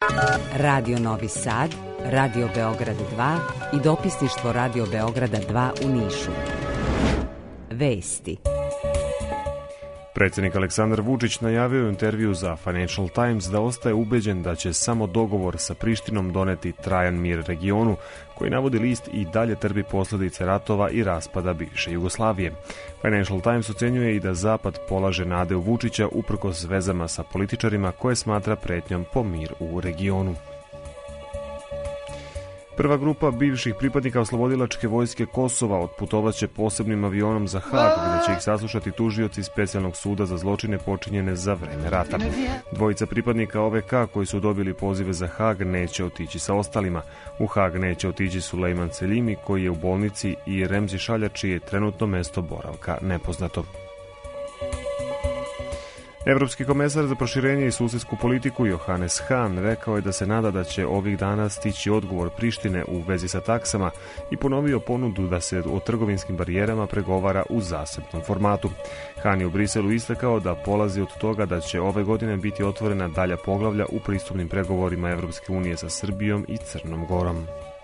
Radio Novi Sad, Radio Beograd 2 i dopisništvo Radio Beograda 2 u Nišu. Vesti. Predsjednik Aleksandar Vučić najavio u intervju za Financial Times da ostaje ubeđen da će samo dogovor sa Prištinom doneti trajan mir regionu, koji navodi list i dalje trpi posljedice ratova i raspada bivše Jugoslavije. Financial Times ocenjuje i da Zapad polaže nade u Vučića uprkos vezama sa političarima koje smatra pretnjom po mir u regionu. Prva grupa bivših pripadnika oslobodilačke vojske Kosova otputovaće posebnim avionom za Hag, gdje će ih saslušati tužioci Specijalnog suda za zločine počinjene za vreme rata. Dvojica pripadnika OVK koji su dobili pozive za Hag neće otići sa ostalima. U Hag neće otići Sulejman Selimi koji je u bolnici i Remzi Šalja čije je trenutno mesto boravka nepoznato. Evropski komesar za proširenje i susjedsku politiku Johannes Hahn rekao je da se nada da će ovih dana stići odgovor Prištine u vezi sa taksama i ponovio ponudu da se o trgovinskim barijerama pregovara u zasebnom formatu. Hahn je u Briselu istakao da polazi od toga da će ove godine biti otvorena dalja poglavlja u pristupnim pregovorima Evropske unije sa Srbijom i Crnom Gorom.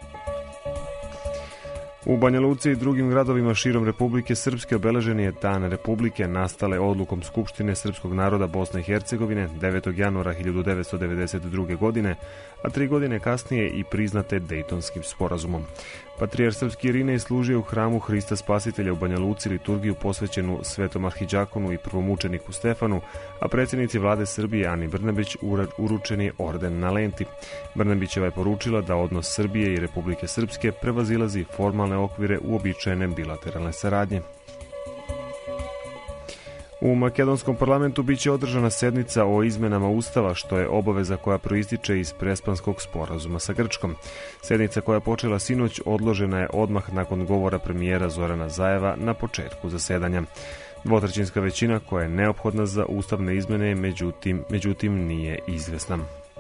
U Banja Luci i drugim gradovima širom Republike Srpske obeležen je Dan Republike nastale odlukom Skupštine Srpskog naroda Bosne i Hercegovine 9. januara 1992. godine, a 3 godine kasnije i priznate Dejtonskim sporazumom. Patrijar srpski Irinej služio u hramu Hrista Spasitelja u Banja Luci liturgiju posvećenu Svetom arhidžakonu i prvomučeniku Stefanu, a predsjednici vlade Srbije Ani Brnabić uručen je orden na lenti. Brnabićeva je poručila da odnos Srbije i Republike Srpske prevazilazi formalne okvire uobičajene bilateralne saradnje. U makedonskom parlamentu biće održana sednica o izmenama Ustava, što je obaveza koja proističe iz Prespanskog sporazuma sa Grčkom. Sednica koja je počela sinoć odložena je odmah nakon govora premijera Zorana Zajeva na početku zasedanja. Dvotrećinska većina koja je neophodna za ustavne izmene međutim nije izvesna.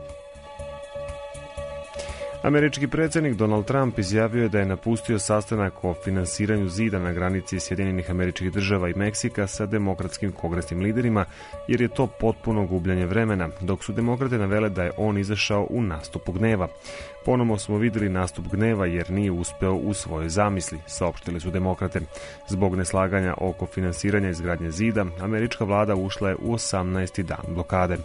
Američki predsjednik Donald Trump izjavio je da je napustio sastanak o finansiranju zida na granici Sjedinjenih Američkih Država i Meksika sa demokratskim kongresnim liderima, jer je to potpuno gubljenje vremena, dok su demokrate navele da je on izašao u nastupu gneva. Ponovo smo vidjeli nastup gneva jer nije uspeo u svojoj zamisli, saopštili su demokrate. Zbog neslaganja oko finansiranja izgradnje zida, američka vlada ušla je u 18. dan blokade.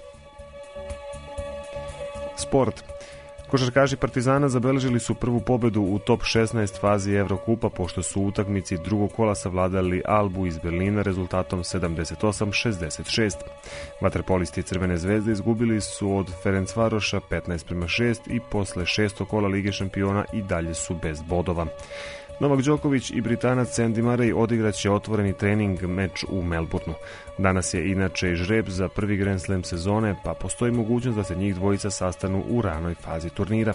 Sport. Košarkaši Partizana zabeležili su prvu pobedu u top 16 fazi Evrokupa pošto su u utakmici drugog kola savladali Albu iz Berlina rezultatom 78-66. Vaterpolisti Crvene zvezde izgubili su od Ferencvaroša 15-6 i posle 6. kola Lige šampiona i dalje su bez bodova. Novak Đoković i Britanac Andy Murray odigraće otvoreni trening meč u Melbourneu. Danas je inače i žreb za prvi Grand Slam sezone, pa postoji mogućnost da se njih dvojica sastanu u ranoj fazi turnira.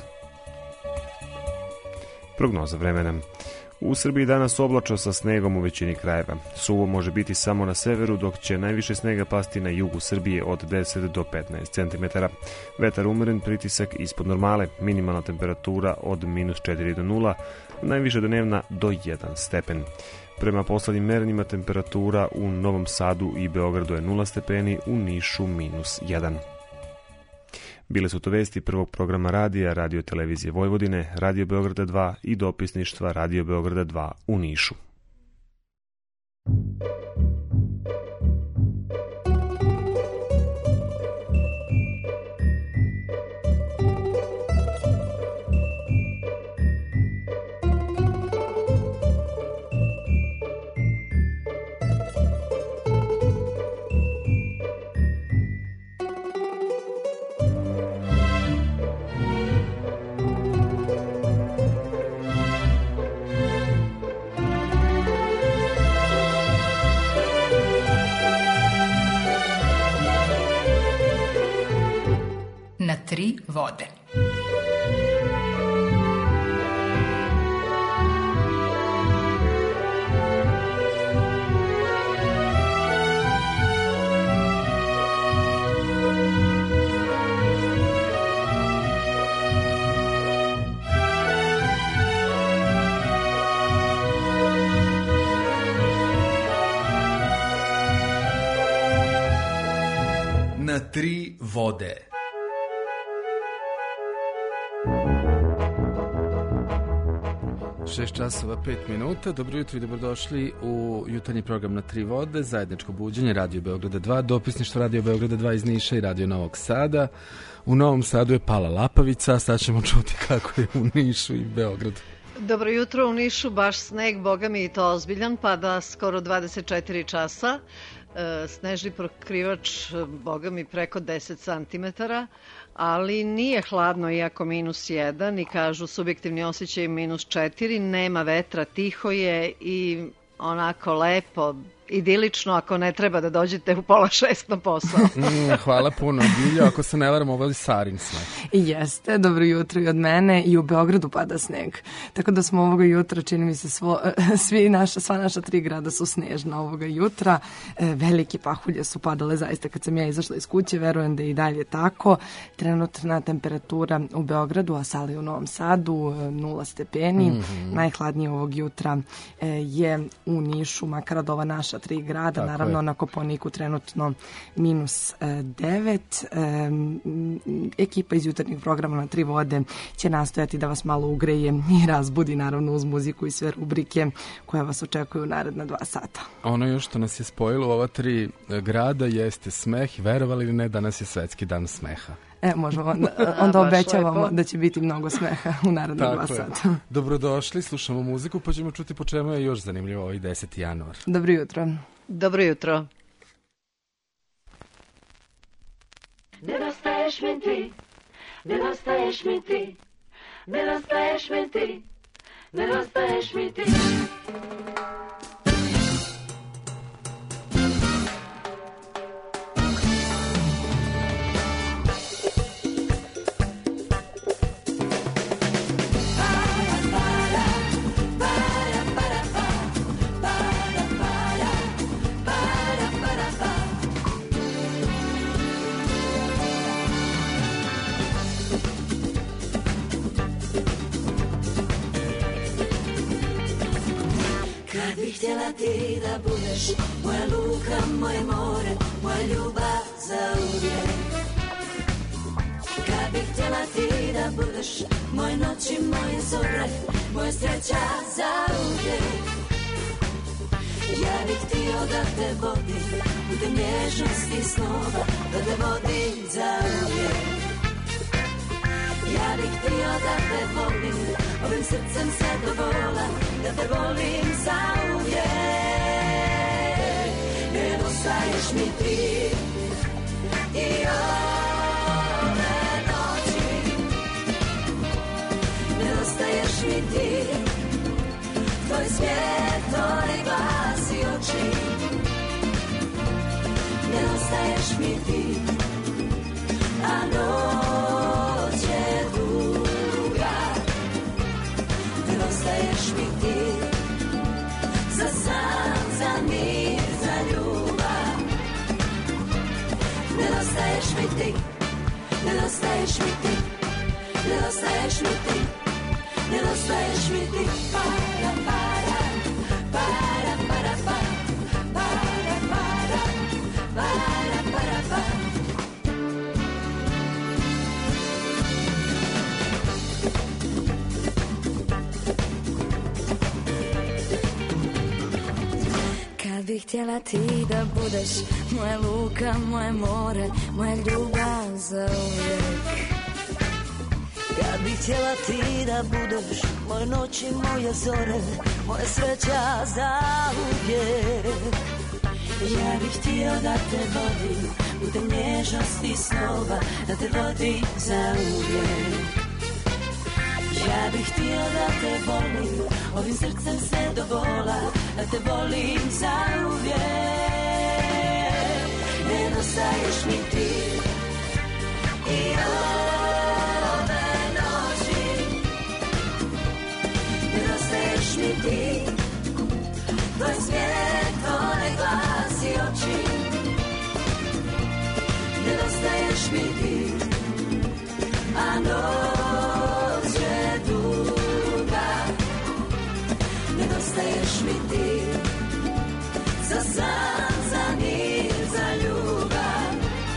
Prognoza vremena. U Srbiji danas oblačno sa snegom u većini krajeva. Suvo može biti samo na severu, dok će najviše snega pasti na jugu Srbije od 10 do 15 cm. Vetar umeren, pritisak ispod normale, minimalna temperatura od -4 do 0, najviše dnevna do 1 stepen. Prema poslednjim merenjima temperatura u Novom Sadu i Beogradu je 0 stepeni, u Nišu -1. Bile su to vesti prvog programa radija, Radio televizije Vojvodine, Radio Beograda 2 i dopisništva Radio Beograda 2 u Nišu. Na 3 vode. Na 3 vode. 6 časova 5 minuta. Dobro jutro i dobrodošli u jutarnji program Na tri vode, zajedničko buđenje Radio Beograda 2, dopisništvo Radio Beograda 2 iz Niša i Radio Novog Sada. U Novom Sadu je pala lapavica, sad ćemo čuti kako je u Nišu i Beogradu. Dobro jutro, u Nišu baš sneg, boga mi i to ozbiljan, pada skoro 24 časa. Snežni pokrivač, boga mi, preko 10 cm, ali nije hladno iako -1 i kažu subjektivni osjećaj -4, nema vetra, tiho je i onako lepo, idilično ako ne treba da dođete u 5:30 na posao. Hvala puno, Biljo, ako se ne varam, ovo je Sarin sneg. Jeste, dobro jutro i od mene, i u Beogradu pada sneg. Tako da smo ovoga jutra, čini mi se, sva naša 3 grada su snežna ovoga jutra. Velike pahulje su padale zaista kad sam ja izašla iz kuće, verujem da je i dalje tako. Trenutna temperatura u Beogradu, a Sali u Novom Sadu, 0 stepeni. Najhladnije ovog jutra je u Nišu, makar od ova naša 3 grada, tako naravno je. Na Koponiku trenutno -9. Ekipa iz jutarnjeg programa Na tri vode će nastojati da vas malo ugreje i razbudi, naravno uz muziku i sve rubrike koje vas očekuju u naredna 2 sata. Ono još što nas je spojilo u ova 3 grada jeste smeh, verovali ili ne, danas je Svetski dan smeha. Možemo, onda obećavamo da će biti mnogo smeha u narednih 2 sata. Dobrodošli, slušamo muziku, pa ćemo čuti po čemu je još zanimljivo ovaj 10. januar. Dobro jutro. Dobro jutro. Nedostaješ mi ti, nedostaješ mi ti, nedostaješ mi ti, nedostaješ mi ti. Htjela ti da budeš moja luka, moje more, moja ljubav za uvijek. Kad bih htjela ti da budeš moje noći, moje zore, moja sreća za uvijek. Ja bih htio da te vodim putem nježnosti snova, da te vodim za uvijek. Ja bih htio da te volim, ovim srcem sve do bola, da te volim za uvijek. Nedostaješ mi ti i ove noći. Nedostaješ mi ti, tvoj svijet, tvoj glas i oči. Nedostaješ mi ti, a noć je duga. Nedostaješ mi ti, za san, za mir, za ljubav. Nedostaješ mi ti, nedostaješ mi ti, nedostaješ mi ti, nedostaješ mi ti. Para, para, para, para, para, para, para, para, para, para. Bih htjela ti da budeš moja luka, moje more, moja ljubav za uvijek. Kad bih htjela ti da budeš moje noći, moje zore, moja sreća za uvijek. Ja bih htio da te vodim putem nježnosti snova, da te vodim za uvijek. Ja bih htio da te volim, ovim srcem sve do bola, da te volim za uvijek. Nedostaješ mi ti i ove noći. Nedostaješ mi ti, tvoj svijet, tvoj glas i oči. Nedostaješ mi ti, a noć je duga. Nedostaješ mi ti, za san, za mir, za ljubav.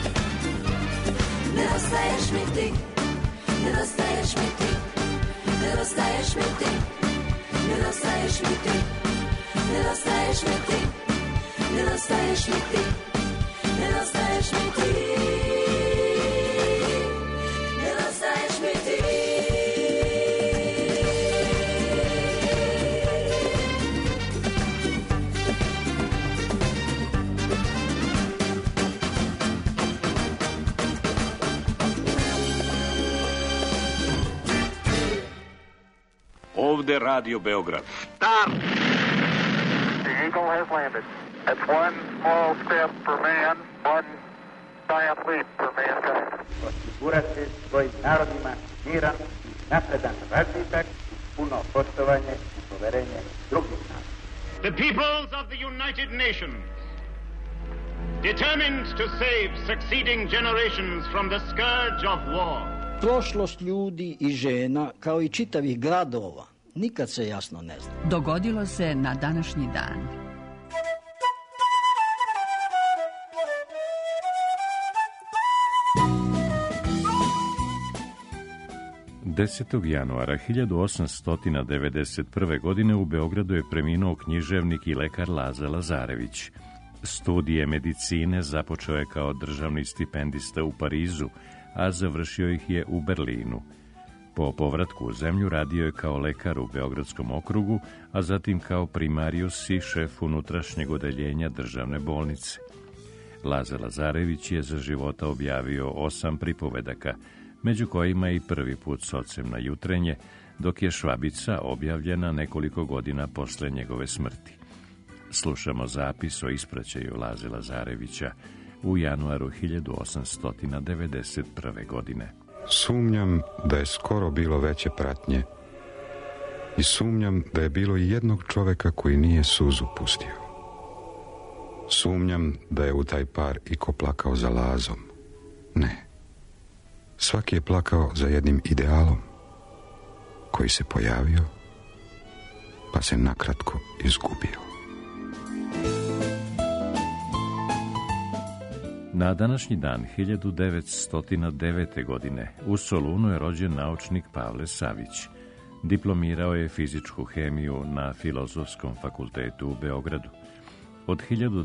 Nedostaješ mi ti, nedostaješ mi ti, nedostaješ mi ti, nedostaješ mi ti, nedostaješ mi ti, nedostaješ mi ti, nedostaješ mi ti, nedostaješ mi ti. Ovde Radio Beograd. Stop! The Eagle has landed. That's one small step for man, one giant leap for mankind. Osigurati svojim narodima miran, napredan razvitak, puno poštovanje i poverenje drugih naroda. The peoples of the United Nations, determined to save succeeding generations from the scourge of war. Prošlost ljudi i žena, kao i čitavih gradova, nikad se jasno ne zna. Dogodilo se na današnji dan. Januara 1891. godine u Beogradu je preminuo književnik i lekar Laza Lazarević. Studije medicine započeo je kao državni stipendista u Parizu, a završio ih je u Berlinu. Po povratku u zemlju radio je kao lekar u Beogradskom okrugu, a zatim kao primarius i šef unutrašnjeg odeljenja državne bolnice. Laza Lazarević je za života objavio 8 pripovedaka, među kojima je i prvi put s ocem na jutrenje, dok je Švabica objavljena nekoliko godina posle njegove smrti. Slušamo zapis o ispraćaju Laze Lazarevića u januaru 1891. godine. Sumnjam da je skoro bilo veće pratnje i sumnjam da je bilo i jednog čoveka koji nije suzu pustio. Sumnjam da je u taj par iko plakao za Lazom. Ne. Svaki je plakao za jednim idealom koji se pojavio pa se nakratko izgubio. Na današnji dan 1909. godine u Solunu je rođen naučnik Pavle Savić. Diplomirao je fizičku hemiju na Filozofskom fakultetu u Beogradu. Od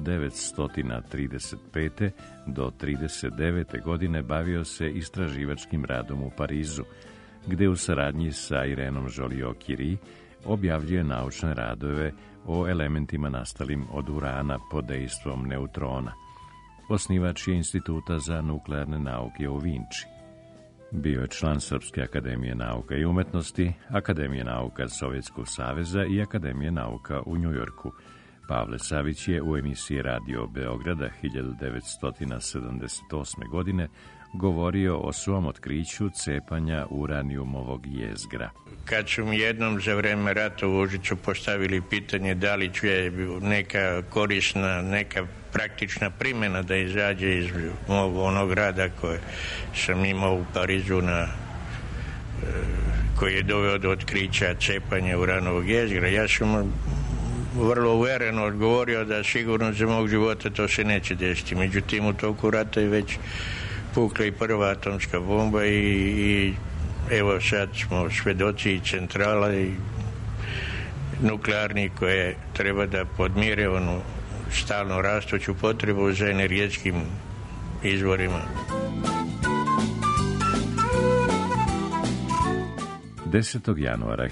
1935. do 1939. godine bavio se istraživačkim radom u Parizu, gde u saradnji sa Irenom Joliot-Curie objavljuje naučne radove o elementima nastalim od urana pod dejstvom neutrona. Osnivač je Instituta za nuklearne nauke u Vinči. Bio je član Srpske akademije nauka i umetnosti, Akademije nauka Sovjetskog saveza i Akademije nauka u Njujorku. Pavle Savić je u emisiji Radio Beograda 1978. godine govorio o svom otkriću cepanja uranijumovog jezgra. Kad su mi jednom za vreme rata u Užicu postavili pitanje da li će neka korisna, neka praktična primjena da izađe iz mog onog rada koje sam imao u Parizu koji je doveo do otkrića cepanja uranovog jezgra, ja sam vrlo uvereno odgovorio da sigurno za mog života to se neće desiti. Međutim, u toku rata je već pukla i prva atomska bomba i evo sad smo svedoci i centrala i nuklearni koje treba da podmire onu stalno rastuću potrebu za energetskim izvorima. 10. januara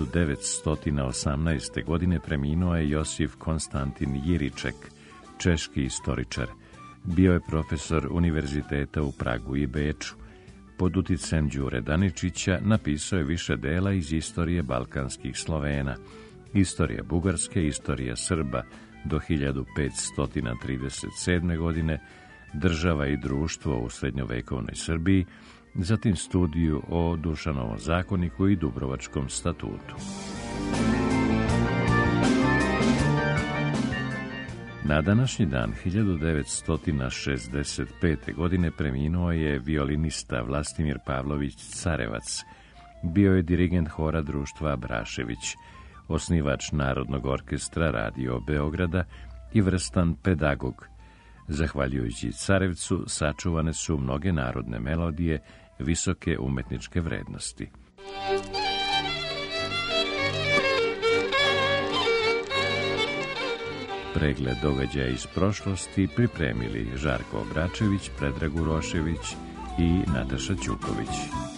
1918. godine preminuo je Josif Konstantin Jiriček, češki istoričar. Bio je profesor univerziteta u Pragu i Beču. Pod uticajem Đure Daničića napisao je više dela iz istorije balkanskih Slovena, istorija Bugarske, istorija Srba do 1537. godine, država i društvo u srednjovekovnoj Srbiji, zatim studiju o Dušanovom zakoniku i Dubrovačkom statutu. Na današnji dan 1965. godine preminuo je violinista Vlastimir Pavlović Carevac. Bio je dirigent hora društva Abrašević, osnivač Narodnog orkestra Radio Beograda i vrstan pedagog. Zahvaljujući Carevcu sačuvane su mnoge narodne melodije visoke umetničke vrednosti. pregled događaja iz prošlosti pripremili Žarko Obračević, Predrag Urošević i Nataša Ćuković.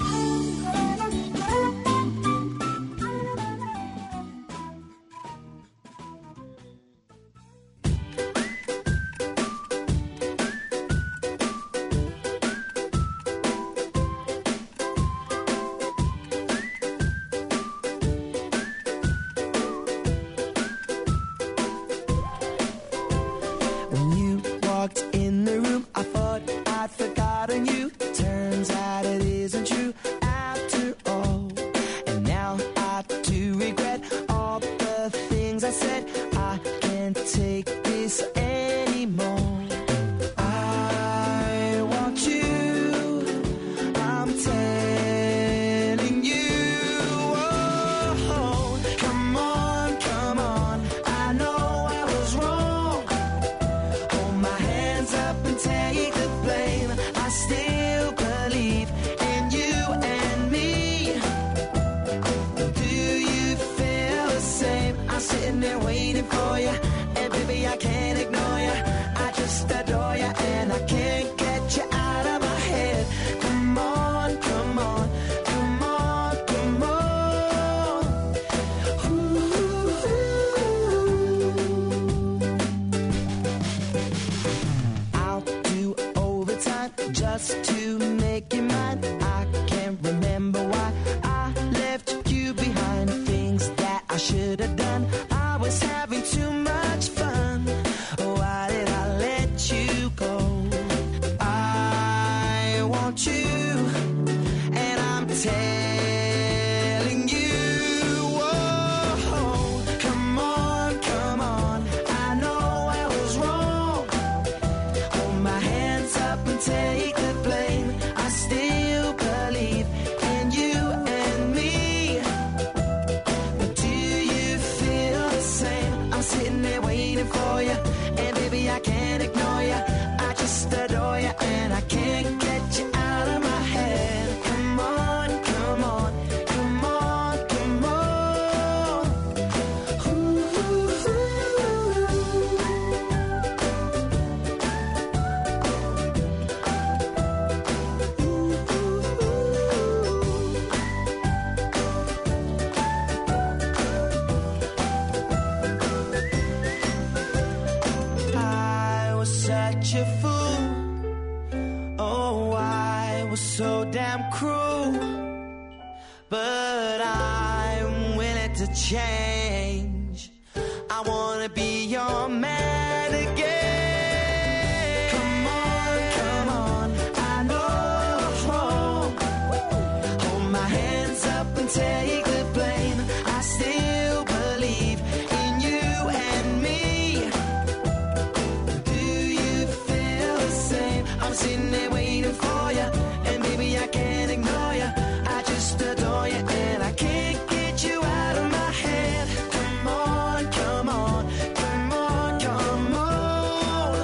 Change. I wanna be your man again. Come on, I know what's wrong. Hold my hands up and take the blame. I still believe in you and me. Do you feel the same? I'm sitting there waiting for you, and baby I can't ignore you. I just adore you, and I can't get you out of my head. Come on, come on, come on, come on.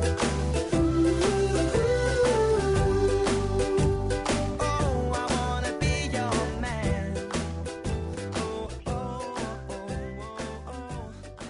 Oh, I wanna be your man. Oh, oh, oh, oh, oh.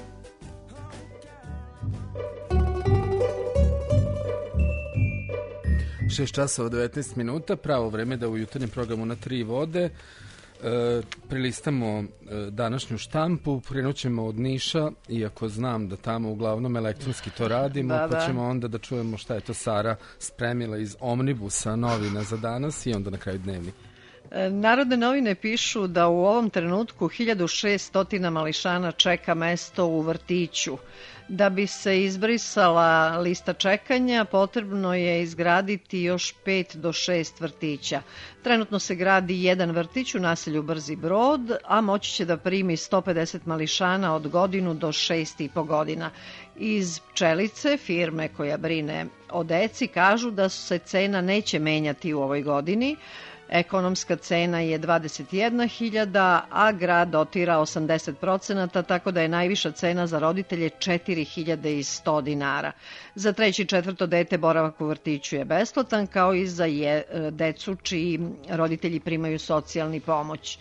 6 časova 19 minuta, pravo vreme da u jutarnjem programu na Tri vode prilistamo današnju štampu. Krenut ćemo od Niša, iako znam da tamo uglavnom elektronski to radimo, pa ćemo onda da čujemo šta je to Sara spremila iz Omnibusa novina za danas i onda na kraju Dnevnik. Narodne novine pišu da u ovom trenutku 1600 mališana čeka mesto u vrtiću. Da bi se izbrisala lista čekanja, potrebno je izgraditi još 5 do 6 vrtića. Trenutno se gradi jedan vrtić u naselju Brzi Brod, a moći će da primi 150 mališana od godinu do 6,5 godina. Iz Pčelice, firme koja brine o deci, kažu da se cena neće menjati u ovoj godini. Ekonomska cena je 21.000, a grad dotira 80%, tako da je najviša cena za roditelje 4.100 dinara. Za 3. i 4. dete boravak u vrtiću je besplatan, kao i za decu čiji roditelji primaju socijalni pomoć.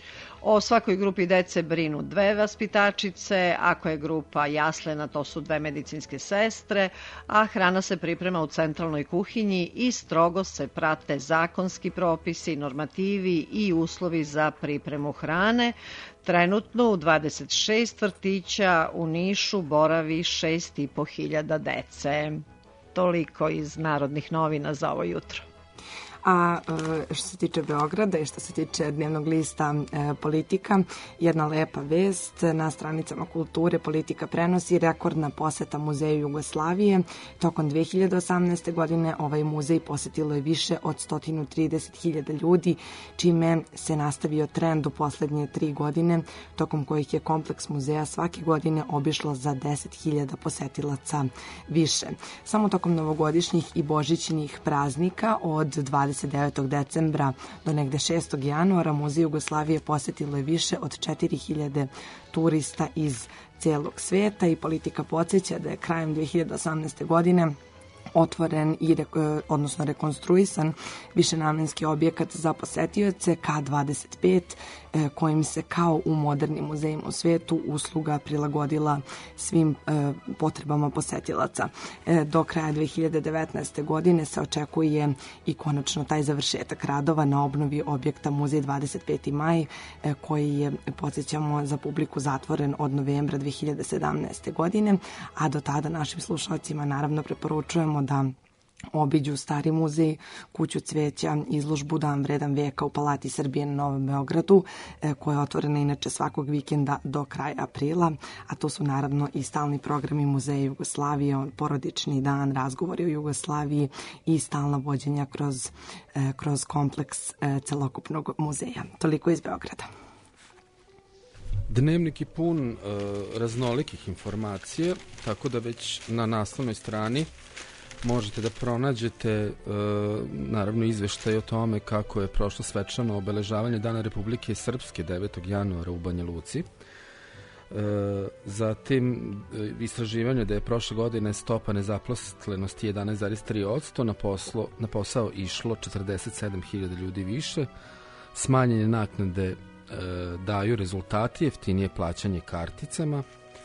O svakoj grupi dece brinu 2 vaspitačice, ako je grupa jaslena to su 2 medicinske sestre, a hrana se priprema u centralnoj kuhinji i strogo se prate zakonski propisi, normativi i uslovi za pripremu hrane. Trenutno u 26 vrtića u Nišu boravi 6.500 dece. Toliko iz Narodnih novina za ovo jutro. A što se tiče Beograda i što se tiče dnevnog lista Politika, jedna lepa vest na stranicama kulture Politika prenosi rekordna poseta Muzeju Jugoslavije. Tokom 2018. godine ovaj muzej posetilo je više od 130.000 ljudi, čime se nastavio trend u poslednje 3 godine, tokom kojih je kompleks muzeja svake godine obišlo za 10.000 posetilaca više. Samo tokom novogodišnjih i božićnih praznika od 29. decembra do negde 6. januara Muzej Jugoslavije posetilo je više od 4.000 turista iz celog sveta i Politika podsjeća da je krajem 2018. godine otvoren i odnosno rekonstruisan višenamenski objekat za posetioce K25 kojim se kao u modernim muzejima u svetu usluga prilagodila svim potrebama posetilaca. Do kraja 2019. godine se očekuje i konačno taj završetak radova na obnovi objekta Muzej 25. maj koji je, podsjećamo, za publiku zatvoren od novembra 2017. godine, a do tada našim slušalcima naravno preporučujemo da obiđu Stari muzej, Kuću cveća, izložbu Dan vredan veka u Palati Srbije na Novom Beogradu, koja je otvorena inače svakog vikenda do kraja aprila, a to su naravno i stalni programi Muzeja Jugoslavije, porodični dan, razgovori o Jugoslaviji i stalna vođenja kroz kompleks celokupnog muzeja. Toliko iz Beograda. Dnevnik je pun raznolikih informacija, tako da već na naslovnoj strani možete da pronađete naravno izveštaj o tome kako je prošlo svečano obeležavanje Dana Republike Srpske 9. januara u Banja Luci. Zatim istraživanje da je prošle godine stopa nezaposlenosti 11,3%, na posao išlo 47.000 ljudi više, smanjene naknade daju rezultati, jeftinije plaćanje karticama,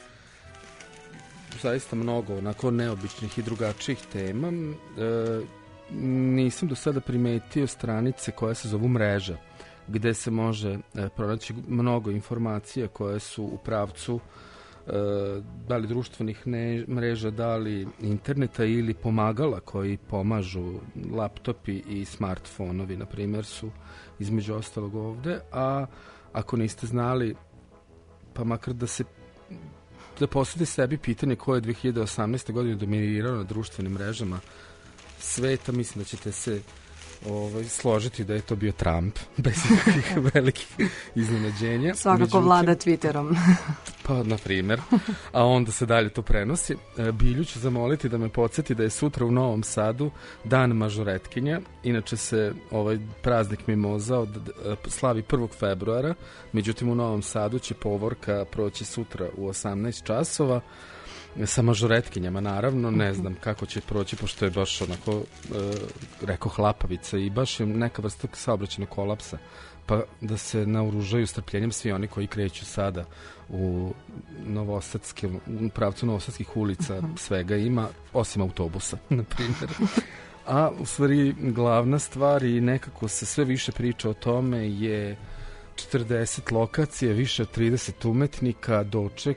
zaista mnogo onako neobičnih i drugačijih tema. Nisam do sada primetio stranice koja se zovu mreža, gde se može pronaći mnogo informacija koje su u pravcu da li društvenih mreža, da li interneta ili pomagala koji pomažu, laptopi i smartfonovi, na primjer, su između ostalog ovde, a ako niste znali, pa makar da postavite sebi pitanje koje je 2018. godine dominirano na društvenim mrežama sveta, mislim da ćete se složiti da je to bio Trump, bez nekih velikih iznenađenja. Svakako vlada Twitterom. Pa, na primjer. A onda se dalje to prenosi. Bilju ću zamoliti da me podsjeti da je sutra u Novom Sadu Dan mažoretkinja. Inače se ovaj praznik mimoza slavi 1. februara. Međutim, u Novom Sadu će povorka proći sutra u 18 časova. Sa mažoretkinjama, naravno, ne znam kako će proći, pošto je baš onako, rekao, hlapavica i baš je neka vrsta saobraćajnog kolapsa, pa da se naoružaju strpljenjem svi oni koji kreću sada u pravcu novosadskih ulica, svega ima, osim autobusa, na primjer. A u stvari glavna stvar i nekako se sve više priča o tome je 40 lokacija, više od 30 umetnika, doček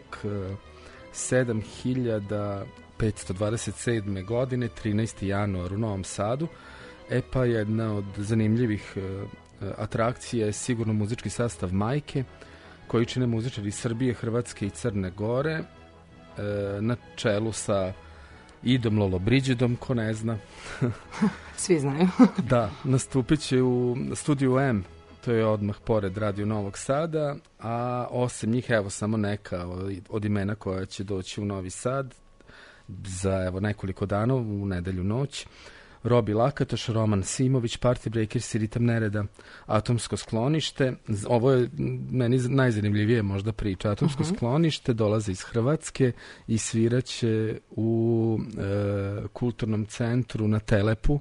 7.527. godine, 13. januar u Novom Sadu. Pa jedna od zanimljivih atrakcija je sigurno muzički sastav Majke, koji čine muzičari Srbije, Hrvatske i Crne Gore, na čelu sa Idom Lollobrigidom, ko ne zna. Svi znaju. Da, nastupit će u studiju M, to je odmah pored Radio Novog Sada, a osim njih, evo, samo neka od imena koja će doći u Novi Sad za nekoliko dana, u nedelju noć. Robi Lakatoš, Roman Simović, Party Breakers i Ritam Nereda, Atomsko sklonište. Ovo je meni najzanimljivije možda priča. Atomsko sklonište dolaze iz Hrvatske i sviraće u kulturnom centru na Telepu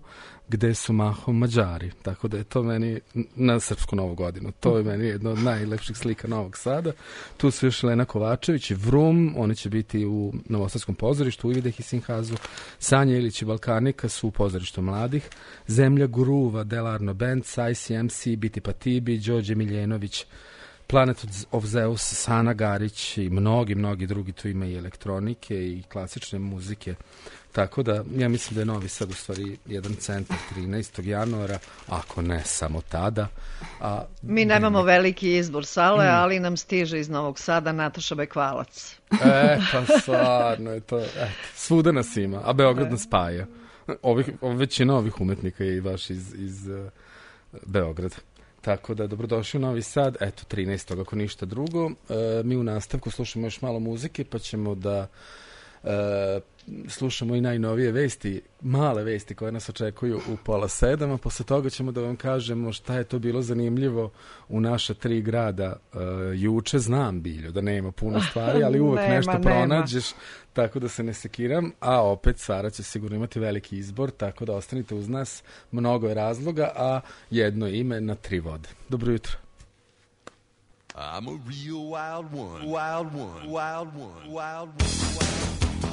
gde su mahom Mađari. Tako da je to meni na srpsku Novu godinu. To je meni jedna od najlepših slika Novog Sada. Tu su još Lena Kovačević i Vrum, oni će biti u Novosadskom pozorištu, u Ivideh i Sinhazu. Sanja Ilić i Balkanika su u pozorištu mladih. Zemlja Guruva, Delarno Band, ICMC, Biti Patibi, Đorđe Miljenović, Planet of Zeus, Sana Garić i mnogi drugi, tu ima i elektronike i klasične muzike. Tako da, ja mislim da je Novi Sad u stvari jedan centar 13. januara, ako ne samo tada. Mi nemamo veliki izbor sale, ali nam stiže iz Novog Sada Nataša Bekvalac. Pa stvarno je to, svuda nas ima, a Beograd nas spaja. Većina ovih umetnika je i baš iz Beograda. Tako da, dobrodošli u Novi Sad, eto, 13. ako ništa drugo. Mi u nastavku slušamo još malo muzike, pa ćemo da slušamo i najnovije vesti, male vesti koje nas očekuju u 6:30, a posle toga ćemo da vam kažemo šta je to bilo zanimljivo u naša 3 grada juče. Znam, Biljo, da nema puno stvari, ali uvek nešto pronađeš, tako da se ne sekiram, a opet Sara će sigurno imati veliki izbor, tako da ostanite uz nas, mnogo je razloga, a jedno ime na 3 vode. Dobro jutro. I'm a real wild one, wild one, wild one, wild one, wild one.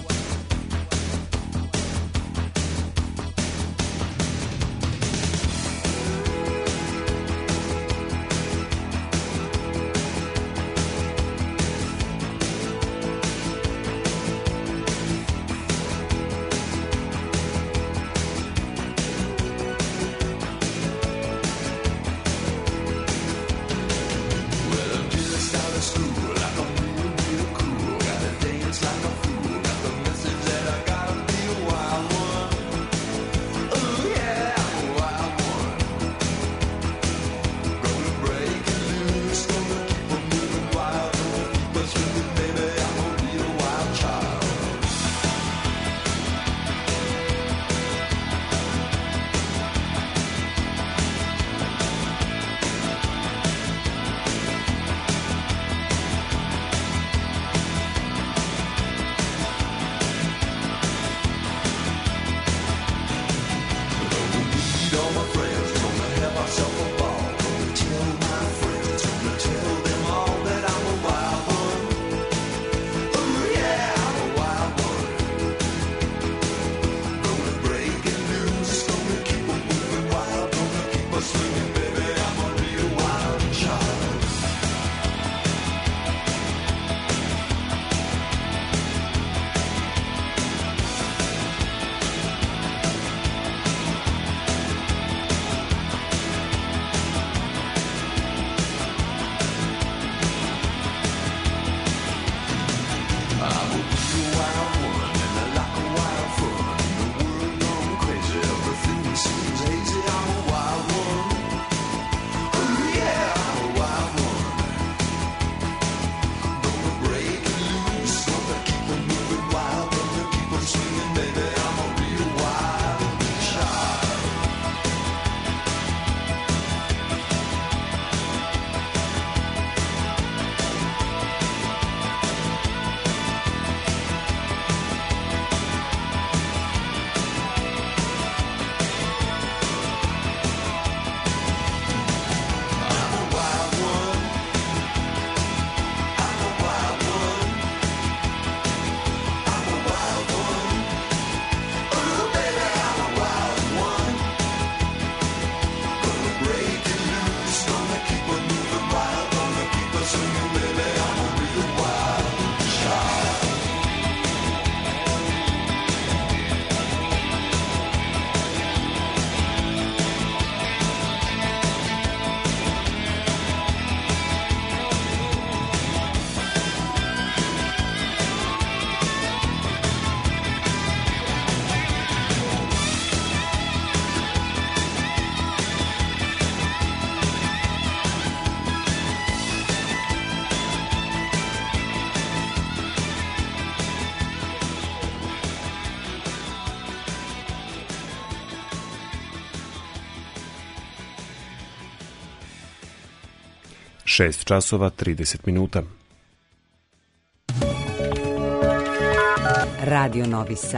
Šest časova 30 minuta. Radio Novi Sad,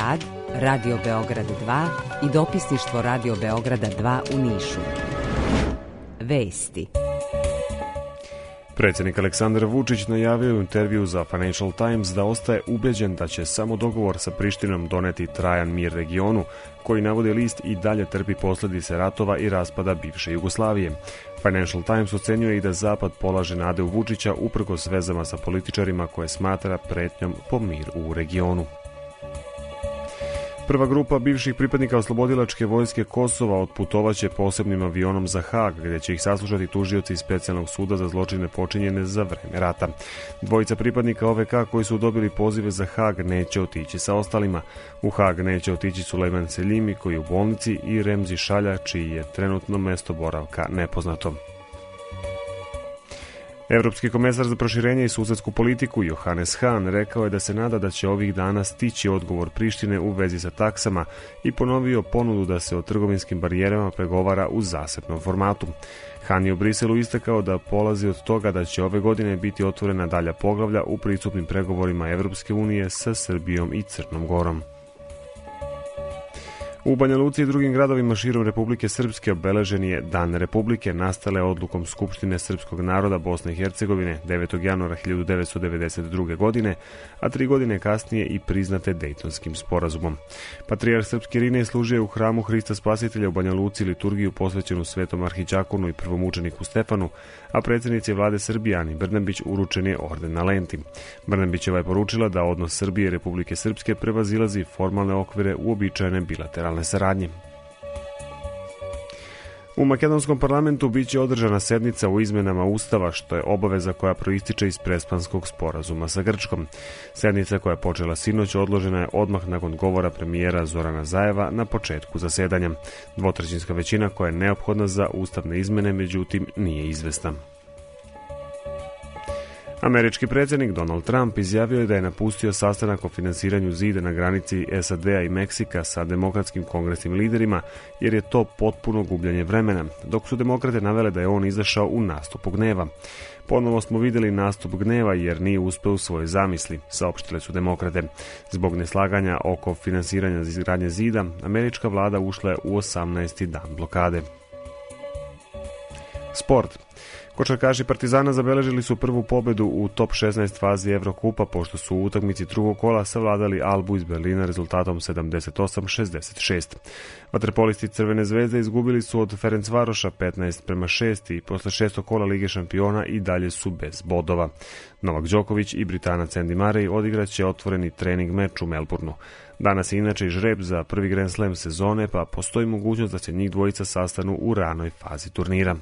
Radio Beograd 2 i dopisništvo Radio Beograda 2 u Nišu. Vesti. Predsjednik Aleksandar Vučić najavio u intervju za Financial Times da ostaje ubeđen da će samo dogovor sa Prištinom doneti trajan mir regionu, koji, navodi list, i dalje trpi posljedice ratova i raspada bivše Jugoslavije. Financial Times ocenjuje i da Zapad polaže nade u Vučića uprkos vezama sa političarima koje smatra pretnjom po mir u regionu. Prva grupa bivših pripadnika oslobodilačke vojske Kosova otputovaće posebnim avionom za Hag, gdje će ih saslušati tužioci iz specijalnog suda za zločine počinjene za vreme rata. Dvojica pripadnika OVK koji su dobili pozive za Hag neće otići sa ostalima. U Hag neće otići Sulejman Seljimi, koji je u bolnici, i Remzi Šalja, čiji je trenutno mesto boravka nepoznato. Evropski komesar za proširenje i susedsku politiku Johannes Hahn rekao je da se nada da će ovih dana stići odgovor Prištine u vezi sa taksama i ponovio ponudu da se o trgovinskim barijerama pregovara u zasebnom formatu. Hahn je u Briselu istakao da polazi od toga da će ove godine biti otvorena dalja poglavlja u pristupnim pregovorima Evropske unije sa Srbijom i Crnom Gorom. U Banja Luci i drugim gradovima širom Republike Srpske obeležen je Dan Republike, nastale odlukom Skupštine srpskog naroda Bosne i Hercegovine 9. januara 1992. godine, a 3 godine kasnije i priznate Dejtonskim sporazumom. Patrijarh srpski Irinej služio je u hramu Hrista Spasitelja u Banja Luci liturgiju posvećenu Svetom arhiđakonu i prvomučeniku Stefanu, a predsjednici vlade Srbije Ani Brnabić uručen je orden na lenti. Brnabićeva je poručila da odnos Srbije i Republike Srpske prevazilazi formalne okvire uobičajene bilateralne saradnje. U makedonskom parlamentu biće održana sednica o izmenama Ustava, što je obaveza koja proističe iz Prespanskog sporazuma sa Grčkom. Sednica koja je počela sinoć odložena je odmah nakon govora premijera Zorana Zajeva na početku zasedanja. Dvotrećinska većina koja je neophodna za ustavne izmene, međutim, nije izvesna. Američki predsjednik Donald Trump izjavio je da je napustio sastanak o finansiranju zida na granici SAD-a i Meksika sa demokratskim kongresnim liderima, jer je to potpuno gubljenje vremena, dok su demokrate navele da je on izašao u nastupu gneva. Ponovo smo vidjeli nastup gneva jer nije uspeo u svojoj zamisli, saopštile su demokrate. Zbog neslaganja oko finansiranja za izgradnje zida, američka vlada ušla je u 18. dan blokade. Sport. Košarkaši Partizana zabeležili su prvu pobedu u top 16 fazi Evrokupa, pošto su u utakmici drugog kola savladali Albu iz Berlina rezultatom 78-66. Vaterpolisti Crvene zvezde izgubili su od Ferencvaroša 15-6 i posle 6. kola Lige šampiona i dalje su bez bodova. Novak Đoković i Britanac Andy Murray odigraće otvoreni trening meč u Melbourneu. Danas je inače i žreb za prvi Grand Slam sezone, pa postoji mogućnost da se njih dvojica sastanu u ranoj fazi turnira.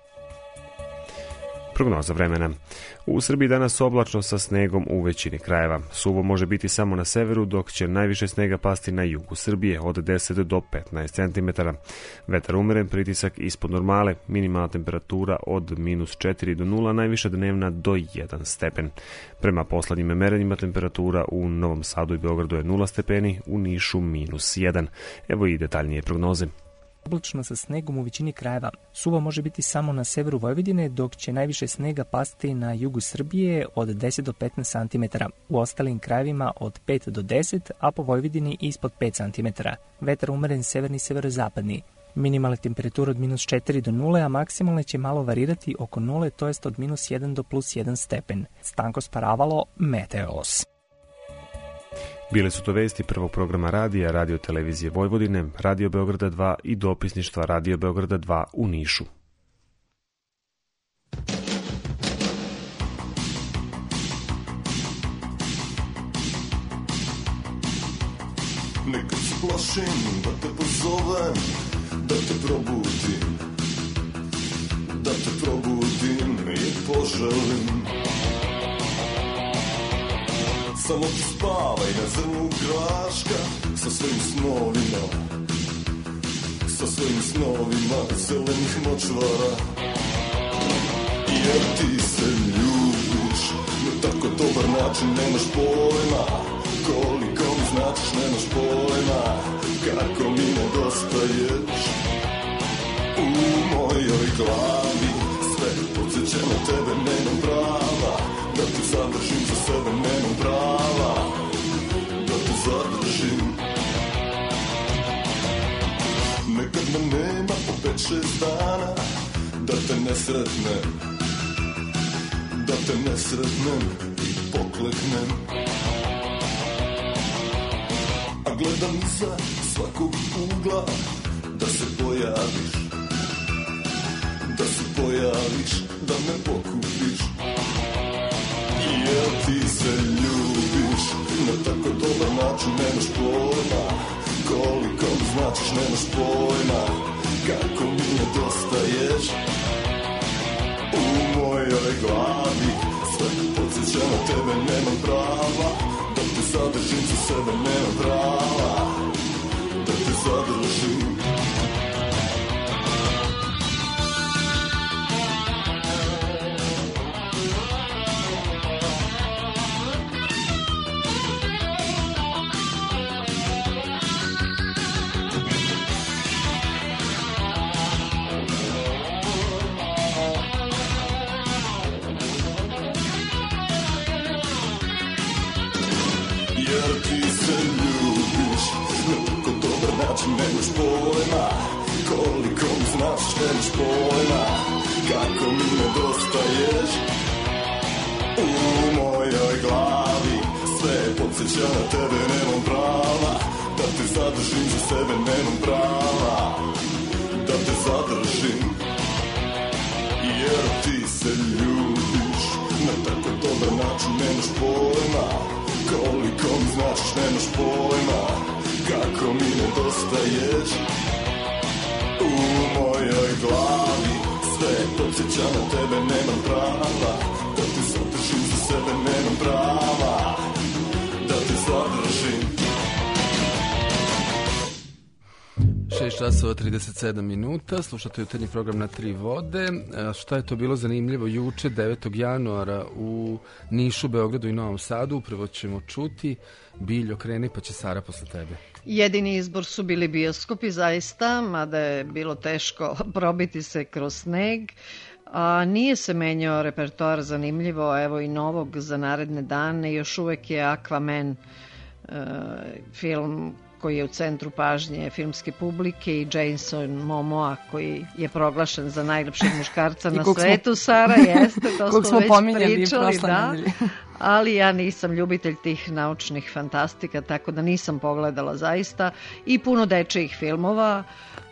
Prognoza vremena. U Srbiji danas oblačno sa snegom u većini krajeva. Suvo može biti samo na severu, dok će najviše snega pasti na jugu Srbije od 10 do 15 cm. Vetar umeren, pritisak ispod normale, minimalna temperatura od -4 do 0, najviša dnevna do 1 stepen. Prema poslednjim merenjima temperatura u Novom Sadu i Beogradu je 0 stepeni, u Nišu -1. Evo i detaljnije prognoze. Oblačno sa snegom u većini krajeva. Suvo može biti samo na severu Vojvodine, dok će najviše snega pasti na jugu Srbije od 10 do 15 cm. U ostalim krajevima od 5 do 10, a po Vojvodini ispod 5 cm. Vetar umeren severni severozapadni. Minimalne temperature od -4 do 0, a maksimalne će malo varirati oko 0, to jest od -1 do +1 stepen. Stanko Sparavalo, Meteos. Bile su to vesti prvog programa radija, Radio televizije Vojvodine, Radio Beograda 2 i dopisništva Radio Beograda 2 u Nišu. Nekad se plašim da te pozovem, da te probudim i poželim. Samo ti spavaj na zrnu graška sa svojim snovima zelenih močvara. Jer ti se ljubiš na tako dobar način, nemaš pojma koliko mi značiš, nemaš pojma kako mi nedostaješ. U mojoj glavi sve podsjeća na tebe, nemam prava da te zadržim za sebe, nemam prava da te zadržim. ne sretnem, da te ne sretnem i pokleknem. A gledam iza svakog ugla da se pojaviš, da se pojaviš, da me pokupiš. Jel ti se ljubiš na tako dobar način, nemaš pojma koliko mi značiš, nemaš pojma kako mi nedostaješ. U mojoj glavi sve podsjeća na tebe, nemam prava da te zadržim za sebe, nemam prava da te zadržim. Nemaš pojma koliko mi značiš, nemaš pojma kako mi nedostaješ. U mojoj glavi sve podsjeća na tebe, nemam prava da te zadržim za sebe, nemam prava da te zadržim. Jer ti se ljubiš na tako dobar način, nemaš pojma koliko mi značiš, nemaš pojma kako mi nedostaješ. U mojoj glavi sve podsjeća na tebe, nemam prava da te zadržim za sebe, nemam prava da te zadržim. 6 časova 37 minuta, slušate jutarnji program na Tri vode. Šta je to bilo zanimljivo juče, 9. januara u Nišu, Beogradu i Novom Sadu? Upravo ćemo čuti. Biljo, kreni pa će Sara posle tebe. Jedini izbor su bili bioskopi, zaista, mada je bilo teško probiti se kroz sneg. A nije se menjao repertoar, zanimljivo, evo i novog za naredne dane. Još uvek je Aquaman film koji je u centru pažnje filmske publike i Jason Momoa koji je proglašen za najlepšeg muškarca na svetu. Sara, jeste, to smo već pričali, da. Ali ja nisam ljubitelj tih naučnih fantastika, tako da nisam pogledala zaista. I puno dečijih filmova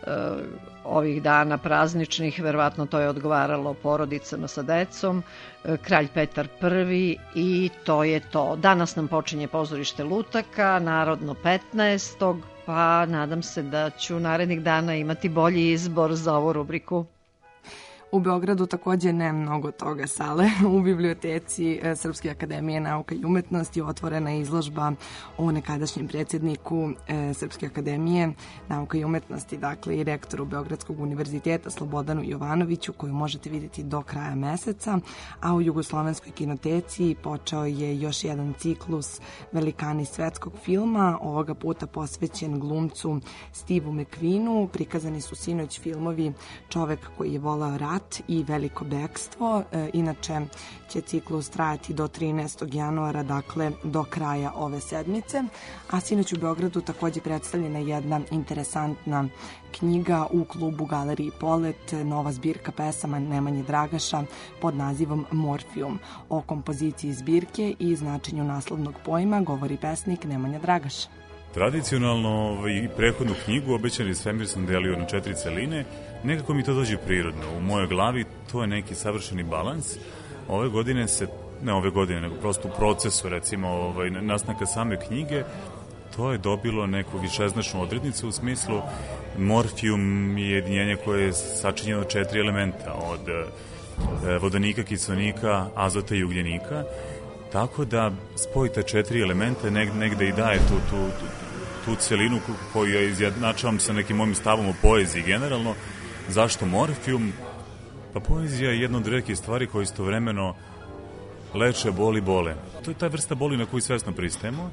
ovih dana prazničnih, verovatno to je odgovaralo porodicama sa decom. Kralj Petar I i to je to. Danas nam počinje pozorište Lutaka, narodno 15. pa nadam se da ću narednih dana imati bolji izbor za ovu rubriku. U Beogradu takođe ne mnogo toga, Sale. U biblioteci Srpske akademije nauka i umetnosti otvorena je izložba o nekadašnjem predsjedniku Srpske akademije nauka i umetnosti, dakle i rektoru Beogradskog univerziteta Slobodanu Jovanoviću, koju možete vidjeti do kraja meseca, a u Jugoslovenskoj kinoteci počeo je još jedan ciklus Velikani svetskog filma, ovoga puta posvećen glumcu Steveu McQueenu. Prikazani su sinoć filmovi Čovek koji je voleo rat i Veliko bekstvo. Inače će ciklus trajati do 13. januara, dakle do kraja ove sedmice. A sinoć u Beogradu takođe predstavljena jedna interesantna knjiga u klubu Galeriji Polet, nova zbirka pesama Nemanje Dragaša pod nazivom Morfijum. O kompoziciji zbirke i značenju naslovnog pojma govori pesnik Nemanja Dragaš. Tradicionalno i prethodnu knjigu Obećani svemir sam delio na 4 celine. Nekako mi to dođe prirodno. U mojoj glavi to je neki savršeni balans. Ove godine nego prosto u procesu, recimo, nastanka same knjige, to je dobilo neku višeznačnu odrednicu u smislu morfijum je jedinjenje koje je sačinjeno od 4 elementa, od vodonika, kiselnika, azota i ugljenika. Tako da spojite 4 elementa negde i daje tu celinu koju ja izjednačavam sa nekim mojim stavom o poeziji generalno. Zašto morfijum? Pa poezija je jedna od retkih stvari koje istovremeno leče boli bole. To je ta vrsta boli na koju svesno pristajemo,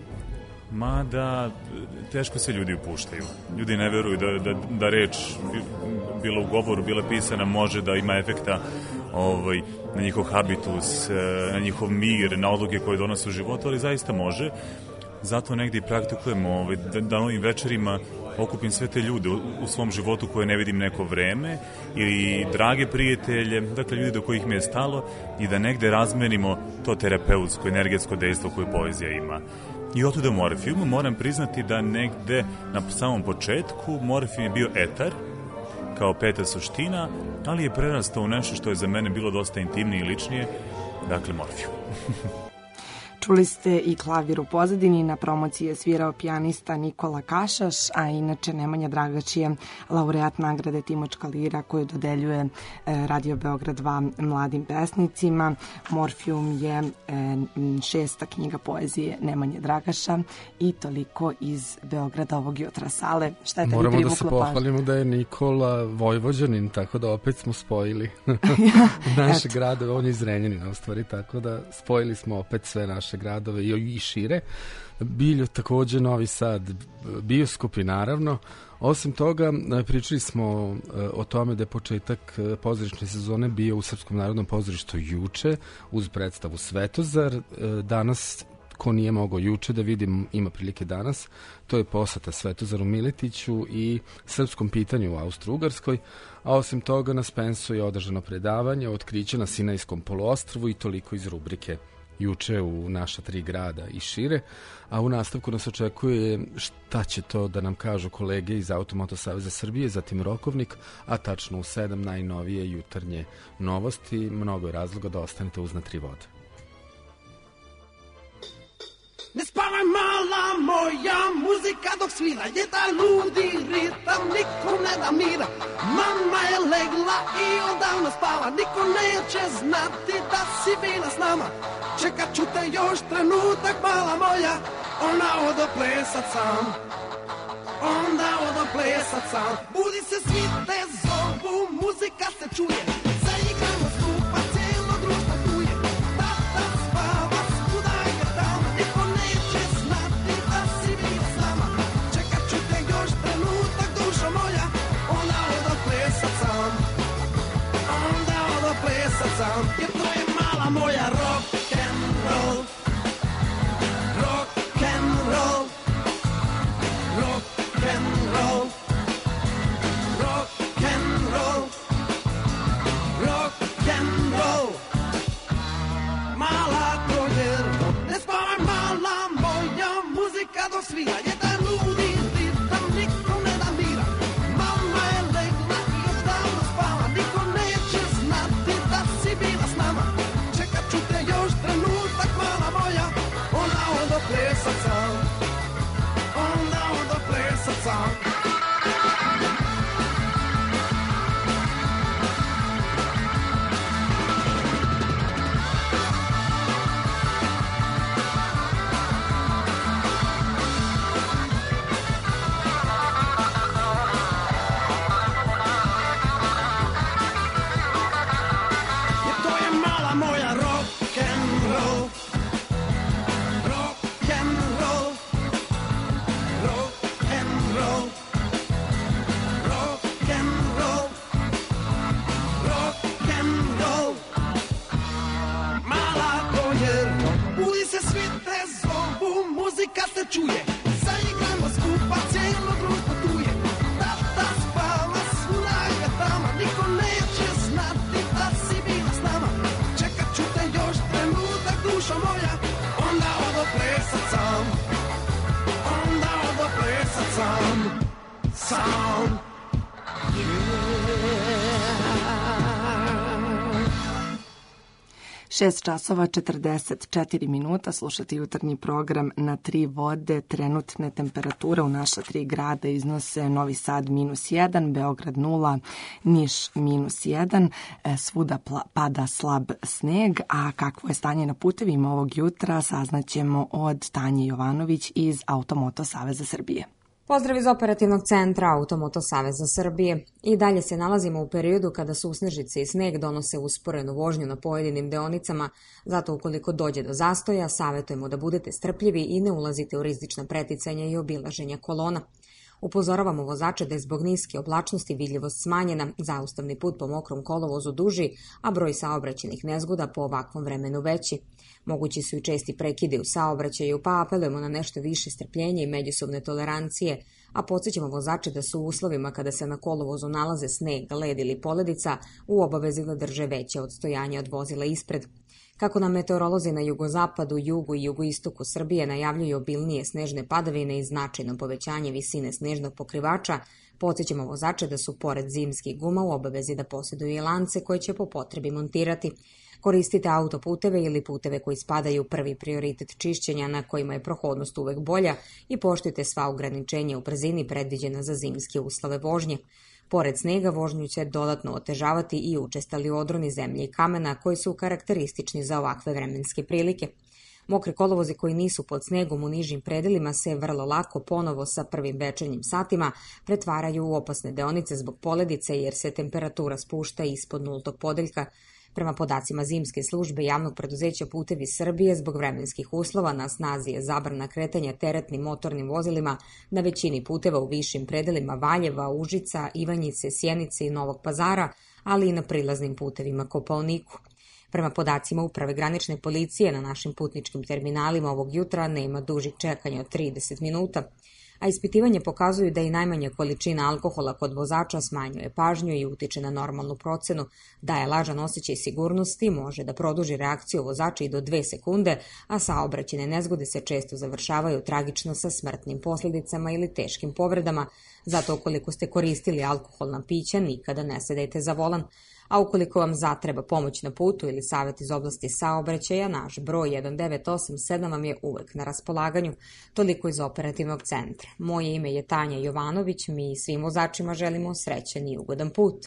mada teško se ljudi upuštaju. Ljudi ne veruju da reč, bilo u govoru, bila pisana, može da ima efekta na njihov habitus, na njihov mir, na odluke koje donose u životu, ali zaista može. zato negdje i praktikujemo da na ovim večerima okupim sve te ljude u svom životu koje ne vidim neko vreme ili drage prijatelje, dakle ljudi do kojih mi je stalo i da negde razmenimo to terapeutsko, energetsko dejstvo koje poezija ima. I otuda Morfijum. Moram priznati da negde na samom početku Morfijum je bio etar, kao peta suština, ali je prerastao u nešto što je za mene bilo dosta intimnije i ličnije, dakle Morfijum. Čuli ste i klavir u pozadini, na promociji je svirao pijanista Nikola Kašaš, a inače Nemanja Dragač je laureat nagrade Timočka lira koju dodeljuje Radio Beograd 2 mladim pesnicima. Morfijum je 6. knjiga poezije Nemanje Dragaša i toliko iz Beograda ovog jutra. Sale, šta je tebi moramo privuklo pažnju? Moramo da se pohvalimo da je Nikola Vojvođanin, tako da opet smo spojili naše gradove, on je iz Renjanina u stvari, tako da spojili smo opet sve naše gradove i šire. Bilju takođe, Novi Sad, bioskopi naravno. Osim toga, pričali smo o tome da je početak pozorišne sezone bio u Srpskom narodnom pozorištu juče uz predstavu Svetozar. Danas, ko nije mogao juče da vidim, ima prilike danas. To je poseta Svetozaru Miletiću i srpskom pitanju u Austro-Ugarskoj. A osim toga, na Spensu je održano predavanje o otkriću na Sinajskom poluostrvu i toliko iz rubrike juče u naša 3 grada i šire, a u nastavku nas očekuje šta će to da nam kažu kolege iz Automoto Saveza Srbije, zatim Rokovnik, a tačno u 7 najnovije jutarnje novosti. Mnogo je razloga da ostanete uz Na 3 vode. Ne spavaj mala moja, muzika dok svira, jedan ludi ritam, niko ne da mira. Mama je legla i odavno spava, niko neće znati da si bila s nama. Čekat ću te još trenutak, mala moja, ona odo plesat sam. Onda odo plesat sam. Budi se, svi te zovu, muzika se čuje, zaigramo skupa, cijelo društvo tu je. Tata spava, svuda je tamo, niko neće znati da si bila s nama. Čekat ću te još trenutak, dušo moja, onda odo plesat sam. Onda odo plesat sam, jer to je mala moja rock and roll. Rock and roll. Rock and roll. Rock and roll. Rock and roll. Mala to je, ne spavaj mala moja, muzika dok svira, jedan ludi ritam, niko ne da mira. Mama je legla i odavno spava, niko neće znati da si bila s nama. Čekat ću te još trenutak, mala moja, onda odo plesat sam. Onda odo plesat sam. Jer to je mala moja rock and roll. Rock and roll. Rock and roll. Rock and roll. Rock and roll. Mala to je, budi se, svi te zovu, muzika se čuje, zaigramo skupa, cijelo društvo tu je. Tata spava, svuda je tama, niko neće znati da si bila s nama. Čekat ću te još trenutak, dušo moja, onda odo plesat sam. Onda odo plesat sam. Sam. Yeah. 6 časova 44 minuta, slušate jutarnji program Na 3 vode. Trenutne temperature u naša 3 grada iznose Novi Sad -1, Beograd 0, Niš -1, svuda pada slab sneg, a kakvo je stanje na putevima ovog jutra saznaćemo od Tanje Jovanović iz Automoto Saveza Srbije. Pozdrav iz operativnog centra Automoto Saveza Srbije. I dalje se nalazimo u periodu kada susnežice i sneg donose usporenu vožnju na pojedinim deonicama, zato ukoliko dođe do zastoja, savjetujemo da budete strpljivi i ne ulazite u rizična preticanja i obilaženja kolona. Upozoravamo vozače da je zbog niske oblačnosti vidljivost smanjena, zaustavni put po mokrom kolovozu duži, a broj saobraćajnih nezgoda po ovakvom vremenu veći. Mogući su i česti prekidi u saobraćaju, pa apelujemo na nešto više strpljenja i međusobne tolerancije, a podsjećamo vozače da su u uslovima kada se na kolovozu nalaze sneg, led ili poledica u obavezi da drže veće odstojanje od vozila ispred. Kako nam meteorolozi na jugozapadu, jugu i jugoistoku Srbije najavljuju obilnije snežne padavine i značajno povećanje visine snežnog pokrivača, podsjećamo vozače da su pored zimskih guma u obavezi da posjeduju i lance koje će po potrebi montirati. Koristite autoputeve ili puteve koji spadaju u prvi prioritet čišćenja na kojima je prohodnost uvek bolja i poštujte sva ograničenja u brzini predviđena za zimske uslove vožnje. Pored snega vožnju će dodatno otežavati i učestali odroni zemlje i kamena koji su karakteristični za ovakve vremenske prilike. Mokri kolovozi koji nisu pod snegom u nižim predelima se vrlo lako ponovo sa prvim večernjim satima pretvaraju u opasne deonice zbog poledice jer se temperatura spušta ispod nultog podeljka. Prema podacima zimske službe javnog preduzeća Putevi Srbije, zbog vremenskih uslova na snazi je zabrana kretanja teretnim motornim vozilima na većini puteva u višim predelima Valjeva, Užica, Ivanjice, Sjenice i Novog Pazara, ali i na prilaznim putevima Kopaoniku. Prema podacima Uprave granične policije na našim putničkim terminalima ovog jutra nema dužih čekanja od 30 minuta, a ispitivanje pokazuju da i najmanja količina alkohola kod vozača smanjuje pažnju i utiče na normalnu procenu, daje lažan osjećaj sigurnosti, može da produži reakciju vozača i do 2 sekunde, a saobraćajne nezgode se često završavaju tragično sa smrtnim posljedicama ili teškim povredama, zato ukoliko ste koristili alkoholna pića, nikada ne sedajte za volan. A ukoliko vam zatreba pomoć na putu ili savjet iz oblasti saobraćaja, naš broj 1987 vam je uvek na raspolaganju. Toliko iz operativnog centra. Moje ime je Tanja Jovanović, mi svim vozačima želimo srećan i ugodan put.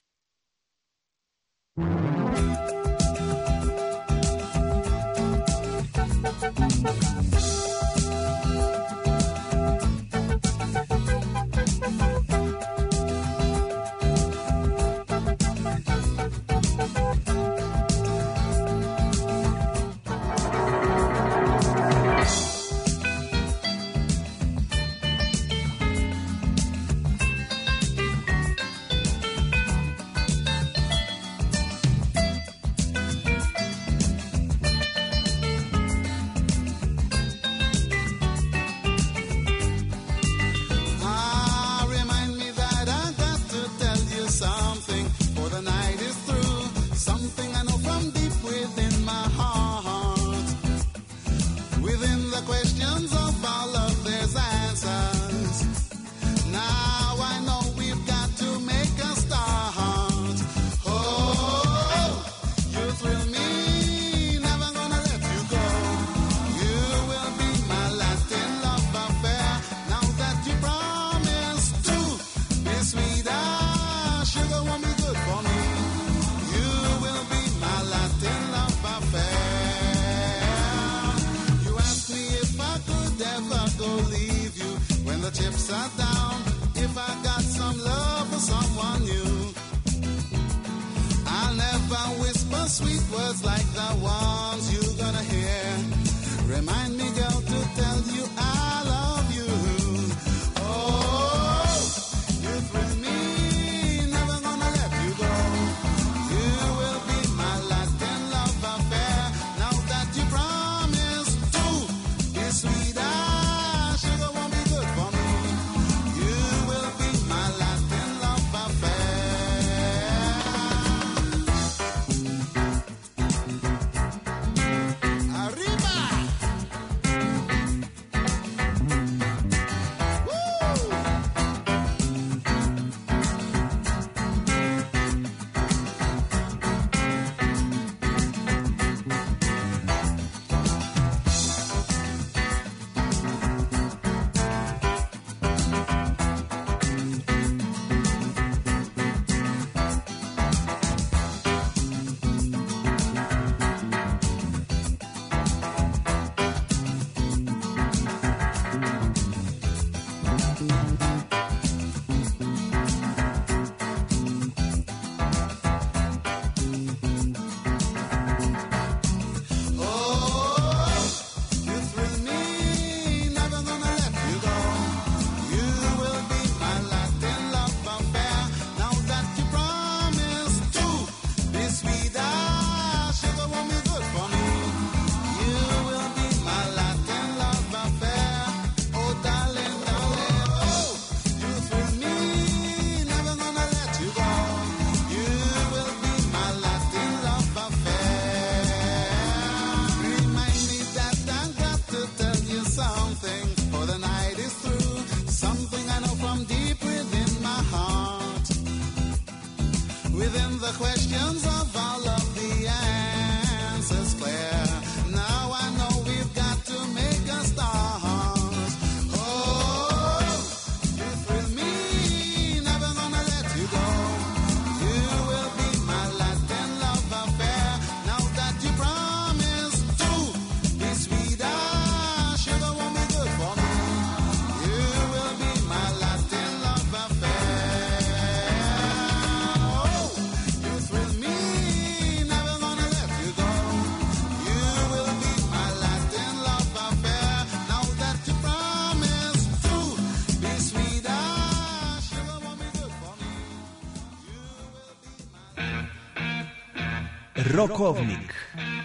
Rokovnik.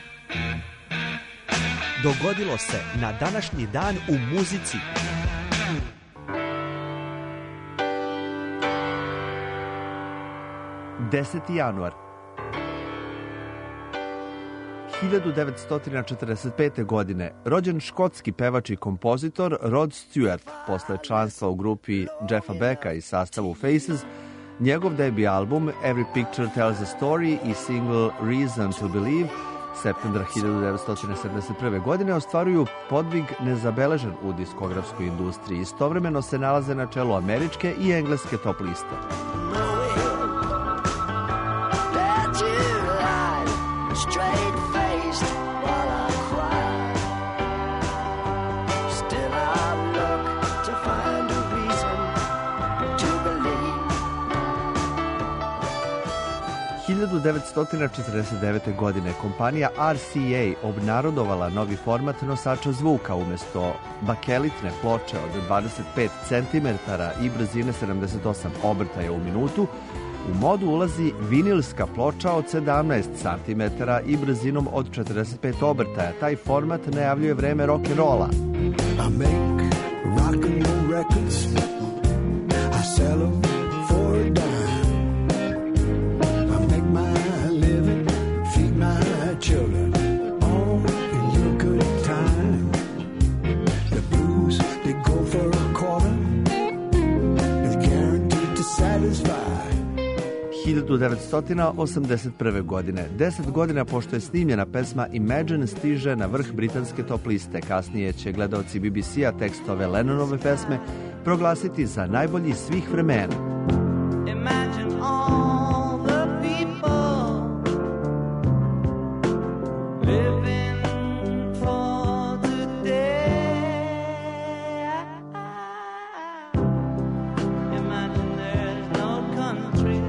Dogodilo se na današnji dan u muzici. januar 1945. godine rođen škotski pevač i kompozitor Rod Stewart. Posle članstva u grupi Jeffa Becka i sastavu Faces, njegov debi album Every Picture Tells a Story i single Reason to Believe septembra 1971. godine ostvaruju podvig nezabeležen u diskografskoj industriji. Istovremeno se nalaze na čelu američke i engleske top liste. U 1949. godine kompanija RCA obnarodovala novi format nosača zvuka. Umesto bakelitne ploče od 25 cm i brzine 78 obrtaja u minutu, u modu ulazi vinilska ploča od 17 cm i brzinom od 45 obrtaja. Taj format najavljuje vreme rock'n'rolla. I make rock'n'roll records, I sell them for a dime. Children, all in your good time. The blues, they go for a quarter. It's guaranteed to satisfy. 1981. godine, 10 godina pošto je snimljena pesma Imagine stiže na vrh britanske top liste. Kasnije će gledaoci BBC-a tekstove Lennonove pesme proglasiti za najbolji svih vremena. Imagine all the people living for today. Imagine there's no country.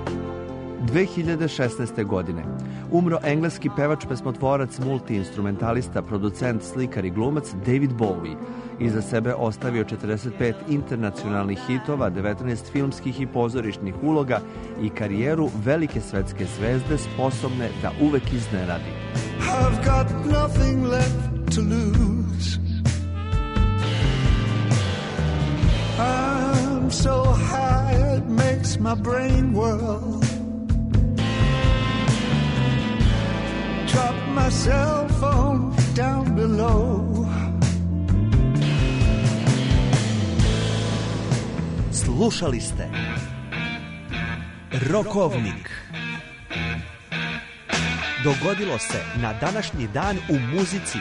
2016. godine umro engleski pevač, pesmotvorac, multiinstrumentalista, producent, slikar i glumac David Bowie. Iza sebe ostavio 45 internacionalnih hitova, 19 filmskih i pozorišnih uloga i karijeru velike svetske zvezde sposobne da uvek iznenadi. I've got nothing left to lose. I'm so high it makes my brain whirl. Drop my cell phone down below. Slušali ste Rokovnik. Dogodilo se na današnji dan u muzici.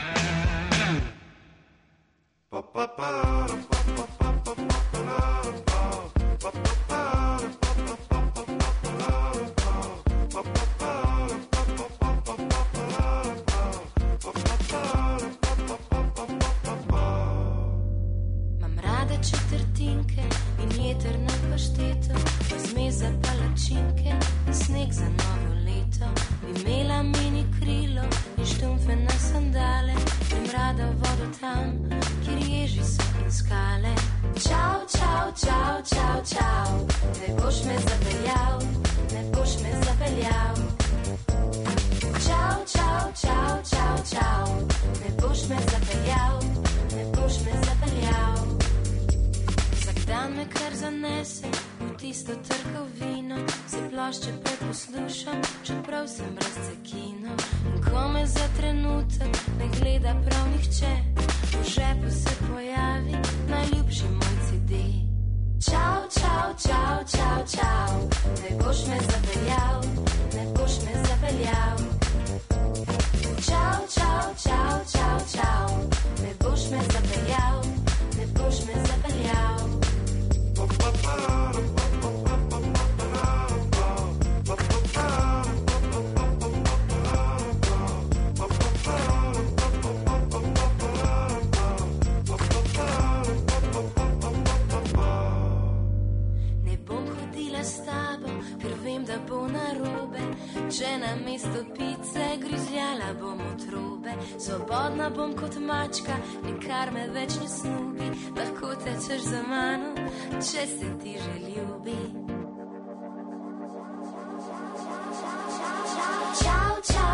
Mam rade četrtinke in jetrno pašteto, pa zmez za palačinke in sneg za novo leto. Bi imela mini krilo in štumfe na sandale, grem rada v vodo tam, kjer ježi so in skale. Čau, čau, čau, čau, čau, ne boš me zapeljal, ne boš me zapeljal. Čau, čau, čau, čau, čau, ne boš me zapeljal, ne boš me zapeljal. Vsak dan me kar zanese v tisto trgovino, se plošče preposlušam, čeprav sem razcekinov. In ko me za trenutek ne gleda prav nihče, v žepu se pojavi najljubši moj CD. Čau, čau, čau, čau, čau, ne boš me zapeljal, ne boš me zapeljal. Čau, čau, čau, čau, čau, ne boš me zapeljal, ne boš me zapeljal. Ne bom hodila s tabo, ker vem, da bo narobe. Če na mesto pice grizljala bom otrobe. Svobodna bom kot mačka, nikar me več ne snubi. Lahko tečeš za mano, če se ti že ljubi. Čau, čau,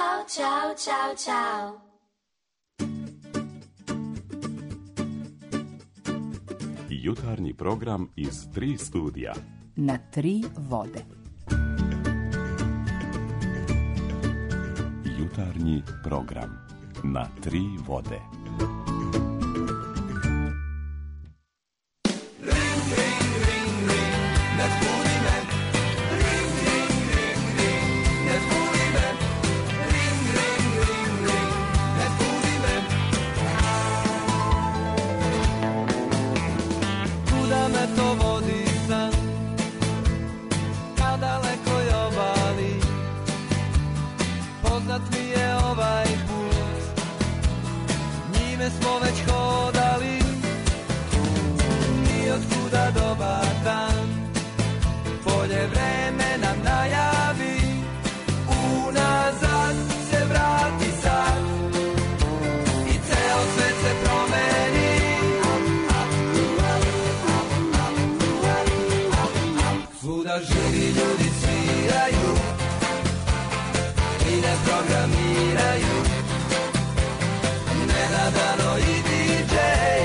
Ćao, čao, čao, čao. Jutarnji program iz 3 studija. Na 3 vode. Jutarnji program na 3 vode. Smo već hodali, ni otkuda dobar dan, bolje vreme nam najavi, unazad se vrati sad i ceo svet se promeni. Svuda živi ljudi sviraju i ne programiraju, nenadano i DJ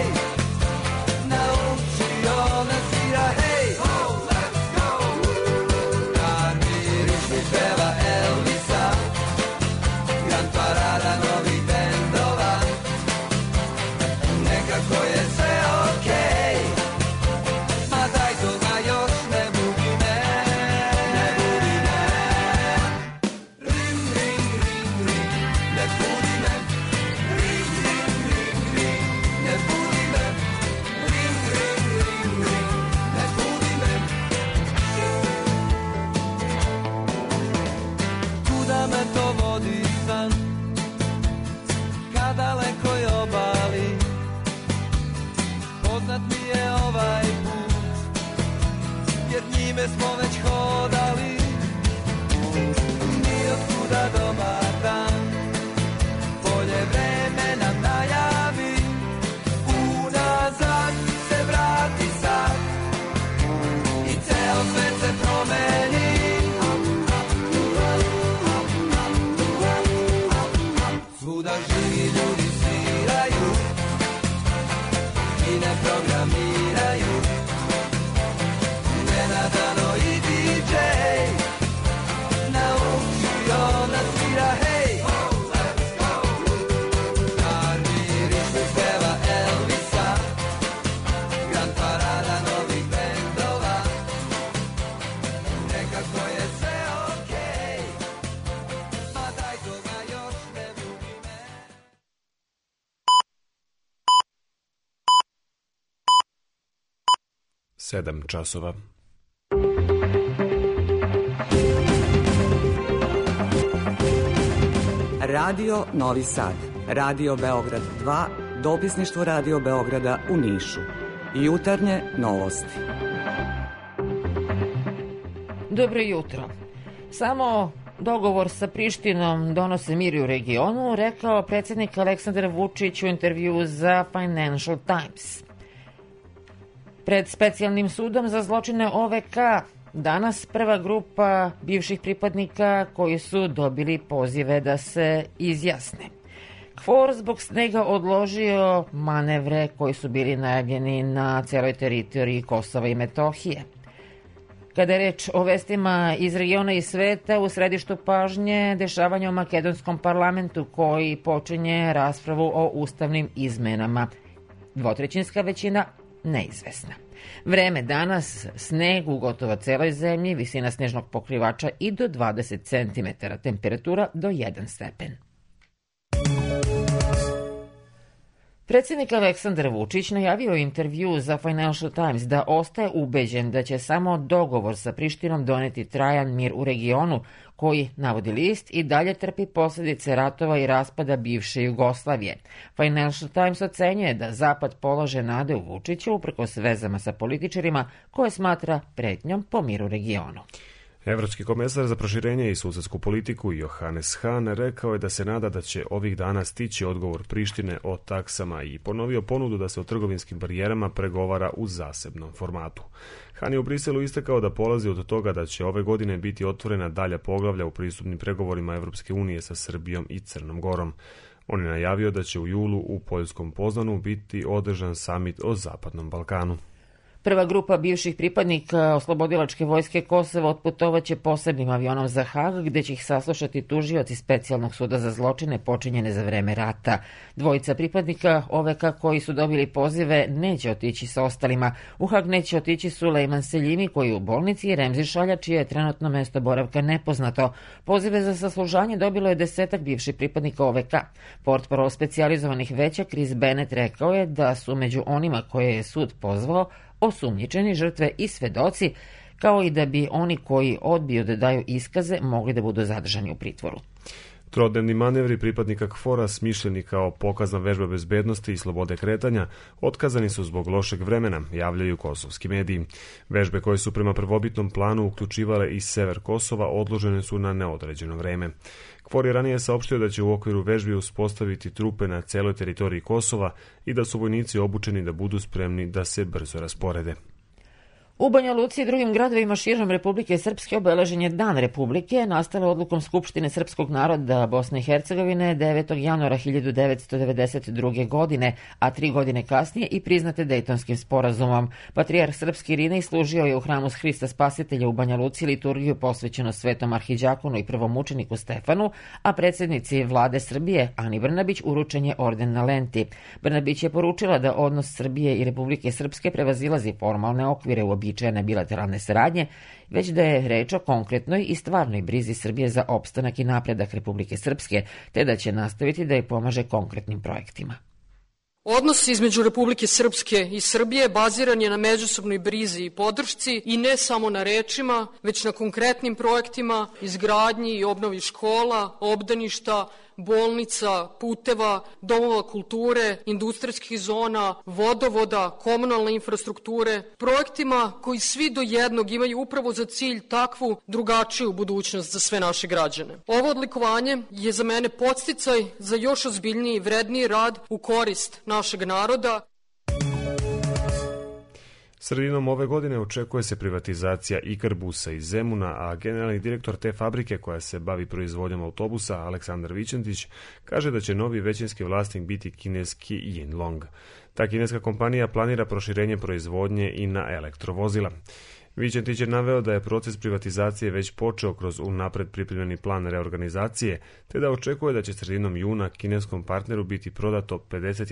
naučio nas svira, hej, oh, let's go. Karmiriš mi peva Elvisa, Grand Parada novih bendova, nekako je sve okej, ma daj toga još ne budi me, ne budi me. Ring, ring, ring, ring, ne budi me. Dalekoj obali, poznat mi je ovaj put, jer njime smo već hodali, ni otkuda dobar dan, bolje vreme nam najavi, unazad se vrati sad i ceo svet se promeni. Svuda živi ljudi sviraju i ne programiraju, nenadano i DJ naučio nas svira, hej, oh, let's go. Karmiriš mi peva Elvisa, Grand Parada novih bendova, nekako je sve okej, ma daj toga još ne budi me. 7 časova. Radio Novi Sad, Radio Beograd 2, dopisništvo Radio Beograda u Nišu. Jutarnje novosti. Dobro jutro. Samo dogovor sa Prištinom donose mir u regionu, rekao predsjednik Aleksandar Vučić u intervju za Financial Times. Pred specijalnim sudom za zločine OVK danas prva grupa bivših pripadnika koji su dobili pozive da se izjasne. KFOR zbog snega odložio manevre koji su bili najavljeni na celoj teritoriji Kosova i Metohije. Kada je reč o vestima iz regiona i sveta, u središtu pažnje dešavanja u makedonskom parlamentu koji počinje raspravu o ustavnim izmenama. Dvotrećinska većina neizvesna. Vreme danas, sneg u gotovo celoj zemlji, visina snežnog pokrivača i do 20 cm, temperatura do 1 stepen. Predsjednik Aleksandar Vučić najavio intervju za Financial Times da ostaje ubeđen da će samo dogovor sa Prištinom doneti trajan mir u regionu, koji, navodi list, i dalje trpi posljedice ratova i raspada bivše Jugoslavije. Financial Times ocenjuje da Zapad polaže nade u Vučiću uprkos vezama sa političarima koje smatra pretnjom po miru regionu. Evropski komesar za proširenje i susedsku politiku Johannes Hahn rekao je da se nada da će ovih dana stići odgovor Prištine o taksama i ponovio ponudu da se o trgovinskim barijerama pregovara u zasebnom formatu. Hahn je u Briselu istakao da polazi od toga da će ove godine biti otvorena dalja poglavlja u pristupnim pregovorima Evropske unije sa Srbijom i Crnom Gorom. On je najavio da će u julu u poljskom Poznanu biti održan samit o Zapadnom Balkanu. Prva grupa bivših pripadnika Oslobodilačke vojske Kosova otputovaće posebnim avionom za Hag, gde će ih saslušati tužioci Specijalnog suda za zločine počinjene za vreme rata. Dvojica pripadnika OVK koji su dobili pozive neće otići sa ostalima. U Hag neće otići Sulejman Seljimi koji je u bolnici i Remzi Šalja čije je trenutno mesto boravka nepoznato. Pozive za saslušanje dobilo je 10 bivših pripadnika OVK. Portparol specijalizovanih veća Chris Bennett rekao je da su među onima koje je sud pozvao osumnjičeni, žrtve i svedoci, kao i da bi oni koji odbiju da daju iskaze mogli da budu zadržani u pritvoru. Trodnevni manevri pripadnika KFOR-a smišljeni kao pokazna vežba bezbednosti i slobode kretanja otkazani su zbog lošeg vremena, javljaju kosovski mediji. Vežbe koje su prema prvobitnom planu uključivale i sever Kosova odložene su na neodređeno vreme. KFOR je ranije saopštio da će u okviru vežbi uspostaviti trupe na celoj teritoriji Kosova i da su vojnici obučeni da budu spremni da se brzo rasporede. U Banja Luci i drugim gradovima širom Republike Srpske obeležen je Dan Republike, nastale odlukom Skupštine srpskog naroda Bosne i Hercegovine 9. januara 1992. godine, a 3 godine kasnije i priznate Dejtonskim sporazumom. Patrijarh srpski Irinej služio je u hramu Hrista Spasitelja u Banja Luci liturgiju posvećeno Svetom arhiđakonu i prvomučeniku Stefanu, a predsjednici vlade Srbije Ani Brnabić uručen je orden na lenti. Brnabić je poručila da odnos Srbije i Republike Srpske prevazilazi formalne okvire uobičajene bilateralne saradnje, već da je reč o konkretnoj i stvarnoj brizi Srbije za opstanak i napredak Republike Srpske, te da će nastaviti da je pomaže konkretnim projektima. Odnos između Republike Srpske i Srbije baziran je na međusobnoj brizi i podršci i ne samo na rečima, već na konkretnim projektima, izgradnji i obnovi škola, obdaništa, bolnica, puteva, domova kulture, industrijskih zona, vodovoda, komunalne infrastrukture, projektima koji svi do jednog imaju upravo za cilj takvu drugačiju budućnost za sve naše građane. Ovo odlikovanje je za mene podsticaj za još ozbiljniji i vredniji rad u korist našeg naroda. Sredinom ove godine očekuje se privatizacija Ikarbusa iz Zemuna, a generalni direktor te fabrike koja se bavi proizvodnjom autobusa, Aleksandar Vićentić, kaže da će novi većinski vlasnik biti kineski Yinlong. Ta kineska kompanija planira proširenje proizvodnje i na elektrovozila. Vićentić je naveo da je proces privatizacije već počeo kroz unapred pripremljeni plan reorganizacije, te da očekuje da će sredinom juna kineskom partneru biti prodato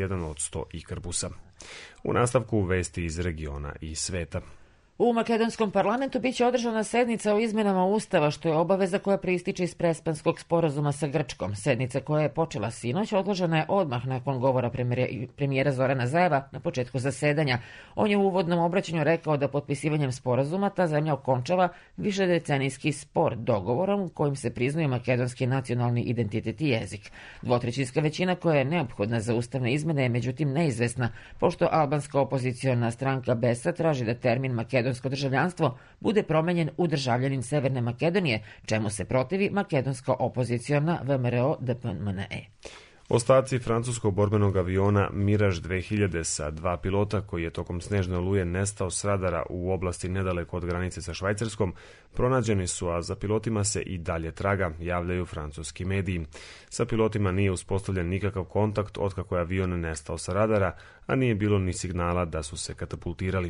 51% Ikarbusa. U nastavku vesti iz regiona i sveta. U makedonskom parlamentu biće održana sednica o izmenama Ustava, što je obaveza koja proističe iz Prespanskog sporazuma sa Grčkom. Sednica koja je počela sinoć odložena je odmah nakon govora premijera Zorana Zajeva na početku zasedanja. On je u uvodnom obraćanju rekao da potpisivanjem sporazuma ta zemlja okončava višedecenijski spor dogovorom kojim se priznaju makedonski nacionalni identitet i jezik. Dvotrećinska većina koja je neophodna za ustavne izmene je međutim neizvesna, pošto albanska opoziciona stranka BESA traži da termin makedonsko državljanstvo bude promenjen u državljanin Severne Makedonije, čemu se protivi makedonska opoziciona VMRO-DPMNE. Ostaci francuskog borbenog aviona Mirage 2000 sa 2 pilota koji je tokom snežne oluje nestao s radara u oblasti nedaleko od granice sa Švajcarskom pronađeni su, a za pilotima se i dalje traga, javljaju francuski mediji. Sa pilotima nije uspostavljen nikakav kontakt otkako je avion nestao sa radara, a nije bilo ni signala da su se katapultirali.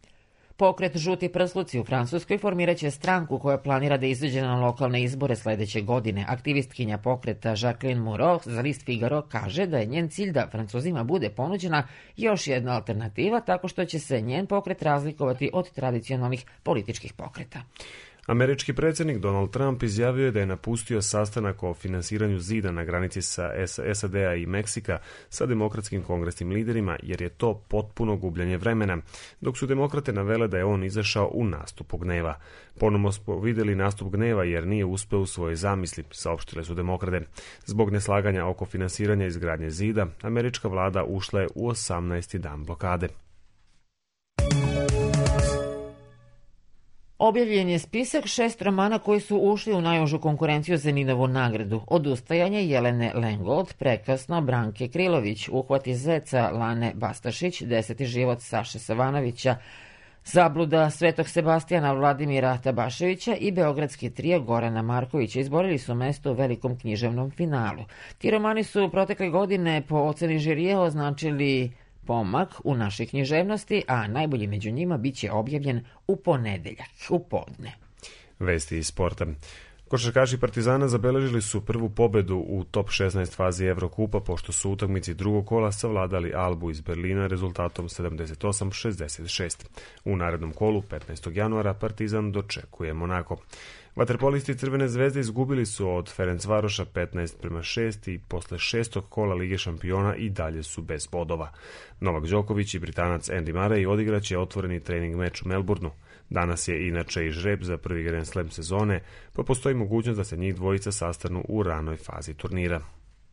Pokret Žuti prsluci u Francuskoj formiraće stranku koja planira da izađe na lokalne izbore sledeće godine. Aktivistkinja pokreta Jacqueline Moreau za list Figaro kaže da je njen cilj da Francuzima bude ponuđena još jedna alternativa tako što će se njen pokret razlikovati od tradicionalnih političkih pokreta. Američki predsjednik Donald Trump izjavio je da je napustio sastanak o finansiranju zida na granici sa SAD-a i Meksika sa demokratskim kongresnim liderima jer je to potpuno gubljenje vremena, dok su demokrate navele da je on izašao u nastupu gneva. Ponovno smo vidjeli nastup gneva jer nije uspeo u svojoj zamisli, saopštile su demokrate. Zbog neslaganja oko finansiranja izgradnje zida, američka vlada ušla je u 18. dan blokade. Objavljen je spisak 6 romana koji su ušli u najužu konkurenciju za Ninovu nagradu. Odustajanje Jelene Lengold, Prekasno Branke Krilović, Uhvati zeca Lane Bastašić, 10. život Saše Savanovića, Zabluda Svetog Sebastijana Vladimira Tabaševića i Beogradski trio Gorana Markovića izborili su mesto u velikom književnom finalu. Ti romani su protekle godine po oceni žirija označili pomak u našoj književnosti, a najbolji među njima biće objavljen u ponedeljak, u podne. Vesti iz sporta. Košarkaši Partizana zabeležili su prvu pobedu u top 16 fazi Evrokupa, pošto su u utakmici drugog kola savladali Albu iz Berlina rezultatom 78-66. U narednom kolu, 15. januara, Partizan dočekuje Monako. Vaterpolisti Crvene zvezde izgubili su od Ferencvaroša 15-6 i posle 6. kola Lige šampiona i dalje su bez bodova. Novak Đoković i Britanac Andy Murray odigraće otvoreni trening meč u Melbourneu. Danas je inače i žreb za prvi Grand Slam sezone, pa postoji mogućnost da se njih dvojica sastanu u ranoj fazi turnira.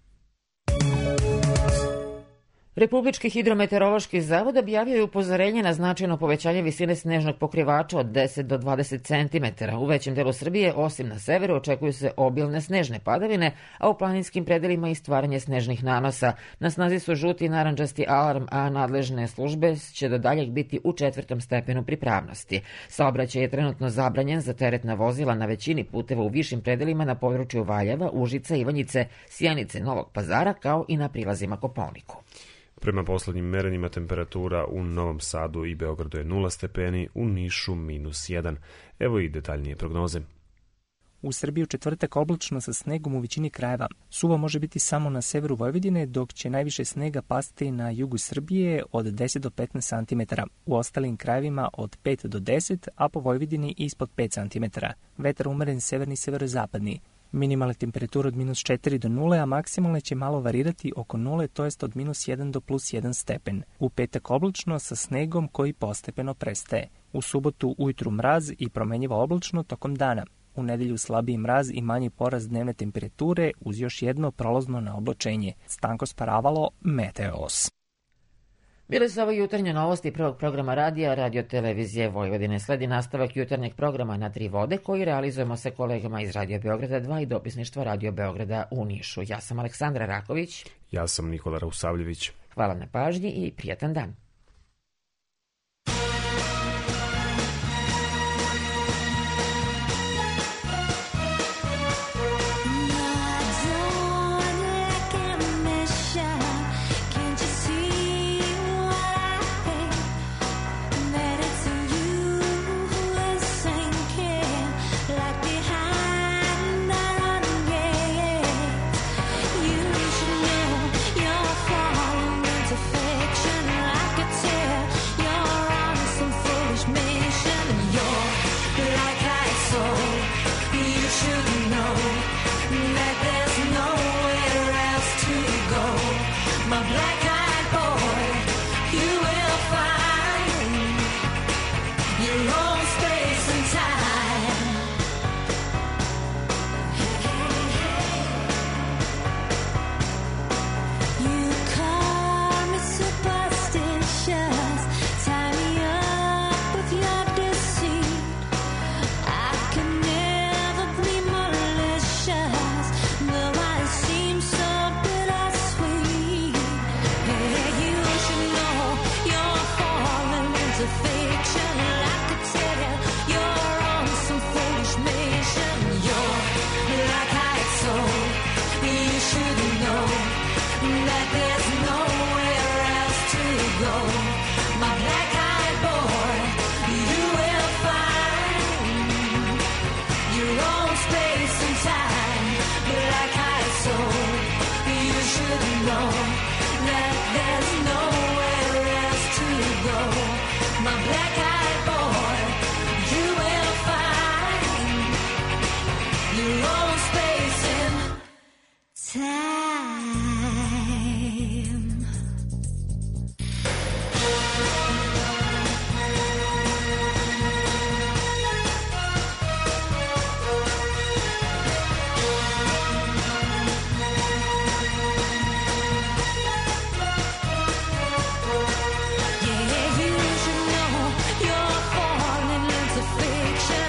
Republički hidrometeorološki zavod objavio je upozorenje na značajno povećanje visine snežnog pokrivača od 10 do 20 cm. U većem delu Srbije, osim na severu, očekuju se obilne snežne padavine, a u planinskim predelima i stvaranje snežnih nanosa. Na snazi su žuti i narandžasti alarm, a nadležne službe će do daljeg biti u 4. stepenu pripravnosti. Saobraćaj je trenutno zabranjen za teretna vozila na većini puteva u višim predelima na području Valjeva, Užica, Ivanjice, Sjenice, Novog Pazara, kao i na prilazima Kopaoniku. Prema poslednjim merenjima temperatura u Novom Sadu i Beogradu je 0 stepeni, u Nišu -1. Evo i detaljnije prognoze. U Srbiji u četvrtak oblačno sa snegom u većini krajeva. Suvo može biti samo na severu Vojvodine, dok će najviše snega pasti na jugu Srbije od 10 do 15 cm. U ostalim krajevima od 5 do 10, a po Vojvodini ispod 5 cm. Vetar umeren severni i severozapadni. Minimalne temperature od -4 do 0, a maksimalne će malo varirati oko 0, to jest od -1 do +1 stepen. U petak oblačno sa snegom koji postepeno prestaje. U subotu ujutru mraz i promenjivo oblačno tokom dana. U nedelju slabiji mraz i manji porast dnevne temperature uz još jedno prolazno naoblačenje. Stanko Sparavalo, Meteos. Bile su ovo jutarnje novosti prvog programa radija Radio Televizije Vojvodine. Sledi nastavak jutarnjeg programa Na tri vode koji realizujemo sa kolegama iz Radio Beograda 2 i dopisništva Radio Beograda u Nišu. Ja sam Aleksandra Raković. Ja sam Nikola Rausavljević. Hvala na pažnji i prijatan dan. Fiction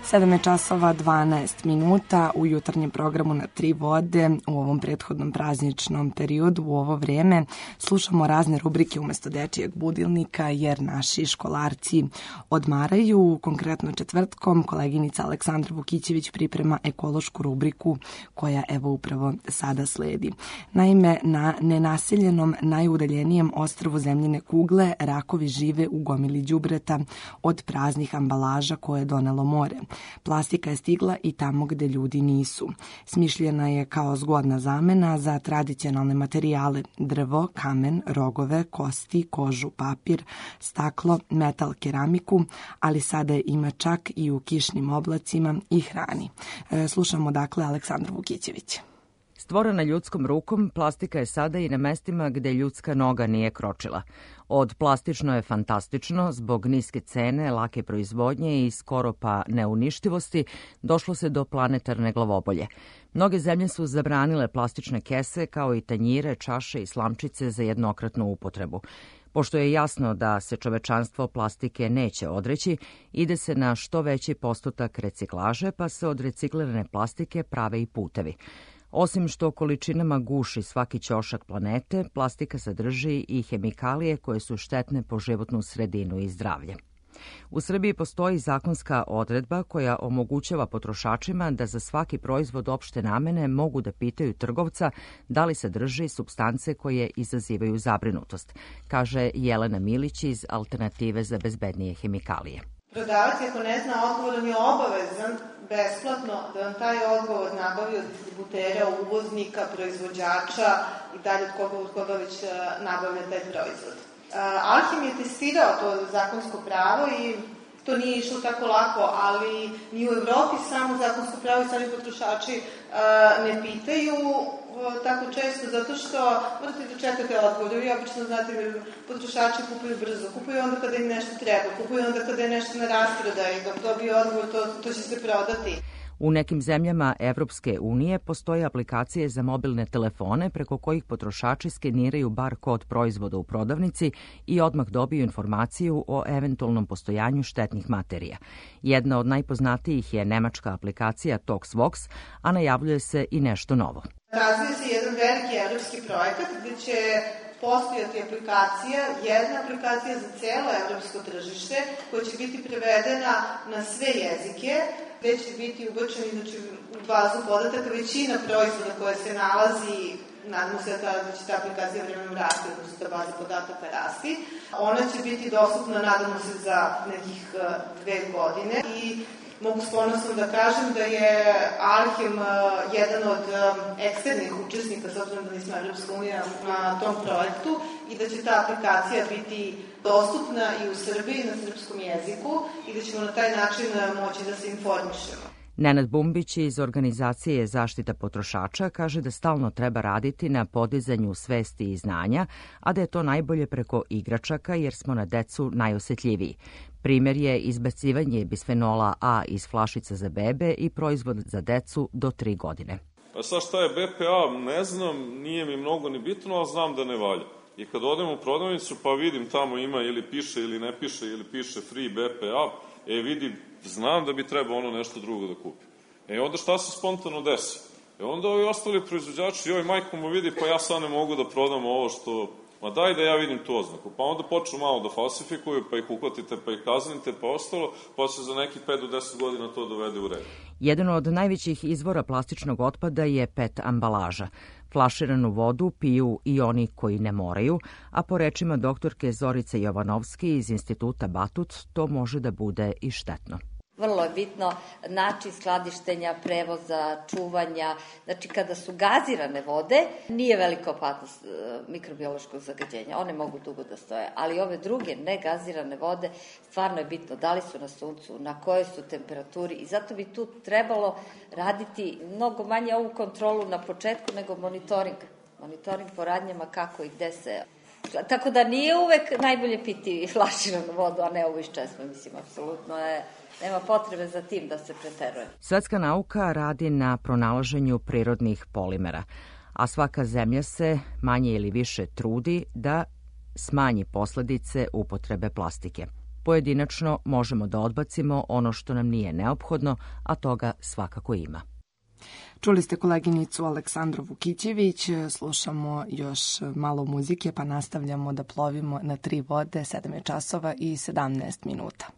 7:12 u jutarnjem programu na Tri vode. U ovom prethodnom prazničnom periodu, u ovo vreme, slušamo razne rubrike umesto dečijeg budilnika, jer naši školarci odmaraju. Konkretno četvrtkom koleginica Aleksandra Vukićević priprema ekološku rubriku koja evo upravo sada sledi. Naime, na nenaseljenom najudaljenijem ostrvu zemljine kugle rakovi žive u gomili đubreta od praznih ambalaža koje je donelo more. Plastika je stigla i tamo gde ljudi nisu. Smišljena je kao zgodna zamena za tradicionalne materijale: drvo, kamen, rogove, kosti, kožu, papir, staklo, metal, keramiku, ali sada je ima čak i u kišnim oblacima i hrani. Slušamo dakle Aleksandru Vukićević. Stvorena ljudskom rukom, plastika je sada i na mestima gde ljudska noga nije kročila. Od plastično je fantastično, zbog niske cene, lake proizvodnje i skoro pa neuništivosti, došlo se do planetarne glavobolje. Mnoge zemlje su zabranile plastične kese, kao i tanjire, čaše i slamčice za jednokratnu upotrebu. Pošto je jasno da se čovečanstvo plastike neće odreći, ide se na što veći postotak reciklaže, pa se od reciklirane plastike prave i putevi. Osim što količinama guši svaki ćošak planete, plastika sadrži i hemikalije koje su štetne po životnu sredinu i zdravlje. U Srbiji postoji zakonska odredba koja omogućava potrošačima da za svaki proizvod opšte namene mogu da pitaju trgovca da li sadrži supstance koje izazivaju zabrinutost, kaže Jelena Milić iz Alternative za bezbednije hemikalije. Prodavac, ako ne zna odgovor, on je obavezan besplatno da vam taj odgovor nabavi od distributera, uvoznika, proizvođača i dalje od koga već nabavlja taj proizvod. Alhim je testirao to zakonsko pravo i to nije išlo tako lako, ali ni u Evropi samo zakonsko pravo i sami potrošači ne pitaju tako često, zato što morate da čekate odgovor. Vi obično znate, potrošači kupuju brzo, kupuju onda kada im nešto treba, kupuju onda kada je nešto na rasprodaji, dok dobije odgovor, to će se prodati. U nekim zemljama Evropske unije postoje aplikacije za mobilne telefone preko kojih potrošači skeniraju bar kod proizvoda u prodavnici i odmah dobiju informaciju o eventualnom postojanju štetnih materija. Jedna od najpoznatijih je nemačka aplikacija ToxVox, a najavljuje se i nešto novo. Razvije se jedan veliki evropski projekat gde će postojati aplikacija, jedna aplikacija za cijelo evropsko tržište koja će biti prevedena na sve jezike, gde će biti ubačeni u bazu podataka većina proizvoda koja se nalazi, nadamo se da će ta aplikacija vremenom rasti, odnosno da baza podataka rasti. Ona će biti dostupna, nadamo se, za nekih 2 godine i mogu s ponosom da kažem da je Alhim jedan od eksternih učesnika, s obzirom da nismo Evropska unija, na tom projektu i da će ta aplikacija biti dostupna i u Srbiji na srpskom jeziku i da ćemo na taj način moći da se informišemo. Nenad Bumbić iz organizacije Zaštita potrošača kaže da stalno treba raditi na podizanju svesti i znanja, a da je to najbolje preko igračaka jer smo na decu najosetljiviji. Primjer je izbacivanje bisfenola A iz flašica za bebe i proizvod za decu do 3 godine. Pa sad šta je BPA, ne znam, nije mi mnogo ni bitno, ali znam da ne valja. I kad odem u prodavnicu pa vidim tamo ima ili piše ili ne piše ili piše free BPA, vidim, znam da bi trebao ono nešto drugo da kupi. Onda šta se spontano desi? Onda ovi ostali proizvođači, joj majko mu vidi, pa ja sad ne mogu da prodam ovo što... Ma daj da ja vidim tu oznaku. Pa onda počnu malo da falsifikuju, pa ih uhvatite, pa ih kaznite, pa ostalo, pa se za nekih 5 do 10 godina to dovede u red. Jedan od najvećih izvora plastičnog otpada je PET ambalaža. Flaširanu vodu piju i oni koji ne moraju, a po rečima doktorke Zorice Jovanovski iz Instituta Batut, to može da bude i štetno. Vrlo je bitno način skladištenja, prevoza, čuvanja. Znači, kada su gazirane vode, nije velika opasnost mikrobiološkog zagađenja. One mogu dugo da stoje, ali ove druge negazirane vode, stvarno je bitno da li su na suncu, na kojoj su temperaturi i zato bi tu trebalo raditi mnogo manje ovu kontrolu na početku nego monitoring. Monitoring po radnjama kako i gde se... Tako da nije uvek najbolje piti flaširanu vodu, a ne ovu iz česme, mislim, apsolutno je... Nema potrebe za tim da se preteruje. Svetska nauka radi na pronalaženju prirodnih polimera, a svaka zemlja se manje ili više trudi da smanji posledice upotrebe plastike. Pojedinačno možemo da odbacimo ono što nam nije neophodno, a toga svakako ima. Čuli ste koleginicu Aleksandru Vukićević, slušamo još malo muzike pa nastavljamo da plovimo na 3 vode, 7 je časova i 17 minuta.